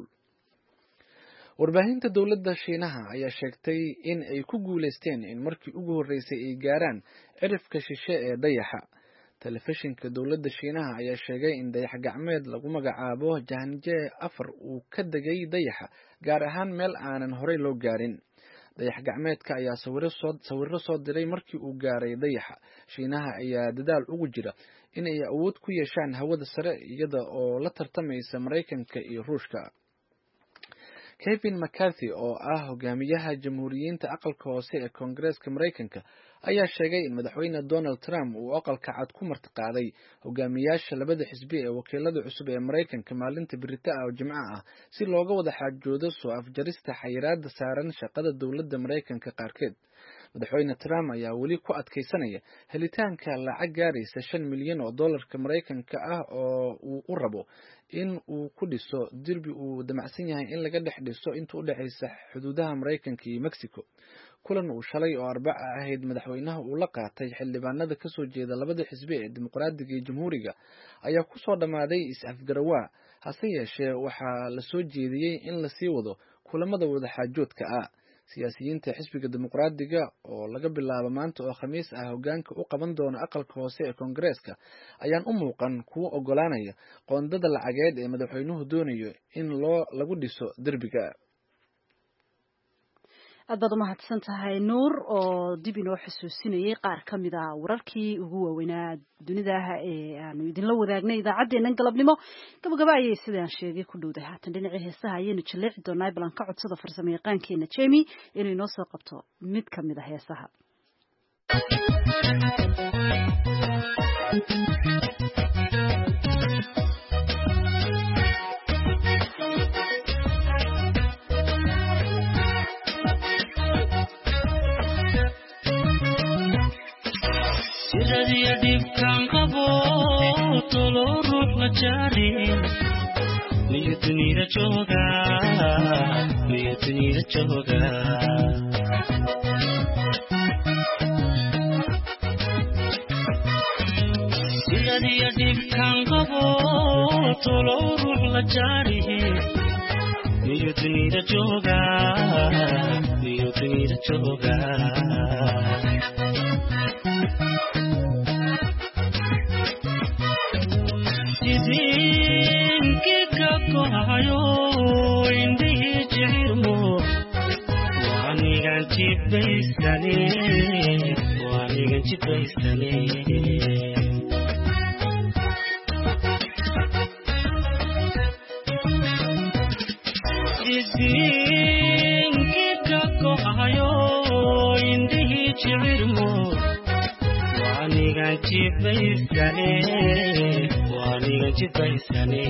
warbaahinta dowladda shiinaha ayaa sheegtay in ay ku guuleysteen in markii ugu horreysay ay gaaraan cirifka shishe ee dayaxa telefishinka dowladda shiinaha ayaa sheegay in dayax gacmeed lagu magacaabo jahanje afar uu ka degay dayaxa gaar ahaan meel aanan horey loo gaarin dayax gacmeedka ayaa sawiro soo diray markii uu gaaray dayaxa shiinaha ayaa dadaal ugu jira in ay awood ku yeeshaan hawada sare iyada oo la tartamaysa maraykanka iyo ruushka kevin mccarthy oo ah hogaamiyaha jamhuuriyiinta aqalka hoose ee koongareeska maraykanka ayaa sheegay in madaxweyne donald trump uu aqalka cad ku martiqaaday hogaamiyaasha labada xisbi ee wakiilada cusub ee maraykanka maalinta berita ah oo jimco ah si looga wada xaajoodo soo afjarista xayiraada saaran shaqada dowladda maraykanka qaarkeed madaxweyne trump ayaa weli ku adkaysanaya helitaanka lacag gaaraysa shan milyan oo dollarka maraykanka ah oo uu u rabo in uu ku dhiso derbi uu damacsan yahay in laga dhex dhiso inta u dhexaysa xuduudaha maraykanka iyo mexico kulan uu shalay oo arbaca ahayd madaxweynaha uu la qaatay xildhibaanada kasoo jeeda labada xisbi ee dimuqraadiga iyo jamhuuriga ayaa kusoo dhammaaday is-afgarawaa hase yeeshee waxaa lasoo jeediyey in lasii wado kulamada wadaxaajoodka ah siyaasiyiinta xisbiga dimuqraadiga oo laga bilaabo maanta oo khamiis ah hogaanka u qaban doona aqalka hoose ee koongareeska ayaan u muuqan kuwo ogolaanaya qoondada lacageed ee madaxweynuhu doonayo in loo lagu dhiso derbiga aad baad umahadsan tahay nuur oo dib inoo xusuusinayay qaar ka mid a wararkii ugu waaweynaa dunidaha ee aanu idinla wadaagnay idaacaddeenan galabnimo gabagaba ayay sidaan sheegay ku dhowday haatan dhinacii heesaha ayaynu jaleeci doonaa balan ka codsada farsamo yaqaankeena jemi inuu inoo soo qabto mid ka mid a heesaha سيرادي أديب كان قبو طولو روح لجاري ميتني رجوغا ميتني رجوغا سيرادي أديب كان قبو طولو روح لجاري ميتني رجوغا ميتني رجوغا hayo indi jirmo wani ganti baisane wani ganti baisane izin kikako hayo indi jirmo wani ganti baisane wani ganti baisane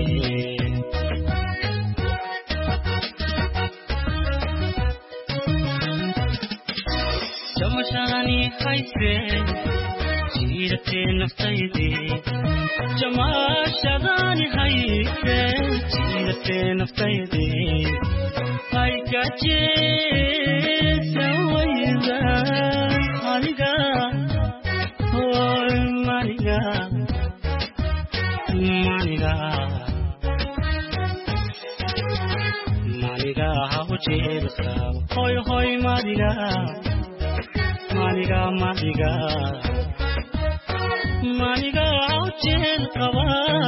jamashani hayse jirte naftaydi jamashani hayse jirte naftaydi ay kache sawayda maniga hoy maniga maniga maniga hawjirsa hoy hoy maniga maniga maniga maniga auchel qaba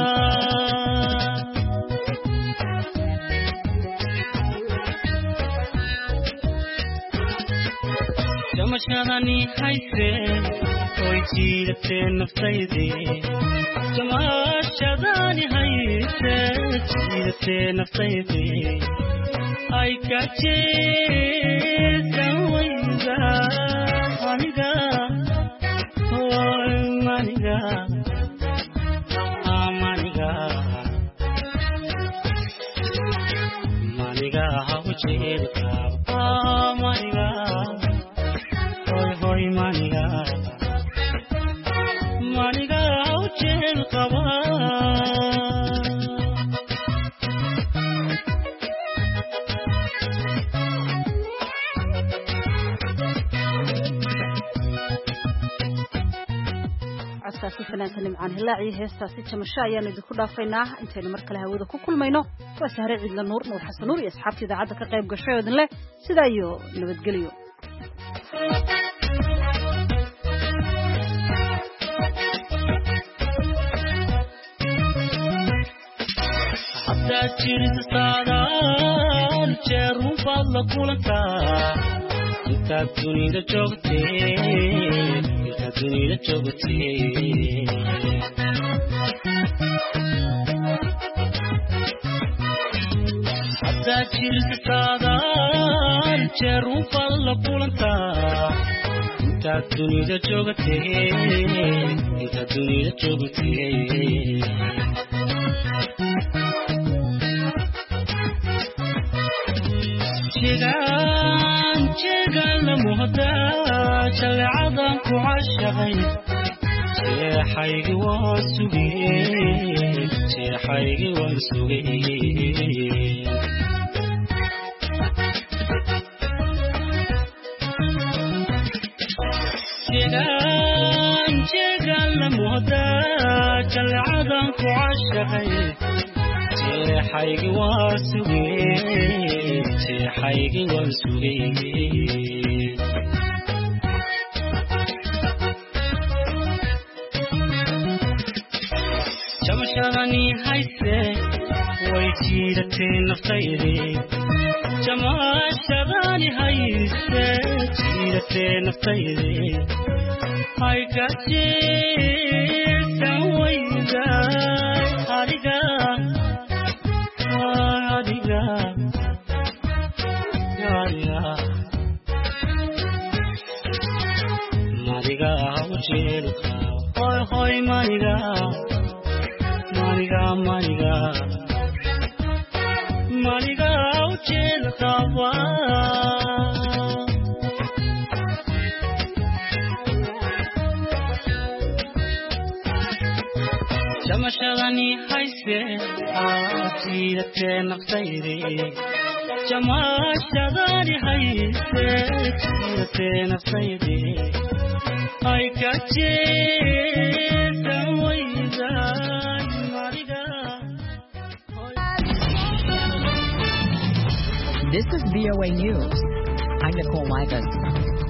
jamashadani hayse oy jirte naftaydi jamashadani hayse jirte naftaydi ay kache sawayda maniga hoy maniga maniga maniga hawjirka maniga hoy hoy maniga maniga hawjirka codkaasi fanaanka nimcaan hilaaci heestaasi jamasho ayaanu idinku dhaafaynaa intaynu mar kale hawada ku kulmayno waa sahre ciidla nuur nuur xasan nuur iyo asxaabta idaacadda ka qayb gashay oo idin leh sidaa iyo nabadgelyo haddaad jirta saadaan jeerun baad la kulantaa intaad dunida joogtee intaad dunida joogtee haddaad jirta saadaan jeerun baad la kulantaa intaad dunida joogtee intaad dunida joogtee jegaan jegaan la muhda jalcadan ku cashahay jeexaygi waan sugay jeexaygi waan sugay jegaan jegaan la muhda jalcadan ku cashahay jeexaygi waan sugay jeexaygi waan sugay jamashadani hayse way jiidatee naftaydi jamashadani hayse jiidatee naftaydi hay kajeesan wayda adiga adiga maniga hawjirka hoy hoy maniga maniga maniga maniga hawjirka waa jamashadani hayse aatiidate naqtayde jamashadani hayse aatiidate naqtayde ay kajeedan wayday mariga. This is V O A News. I'm Nicole Livis.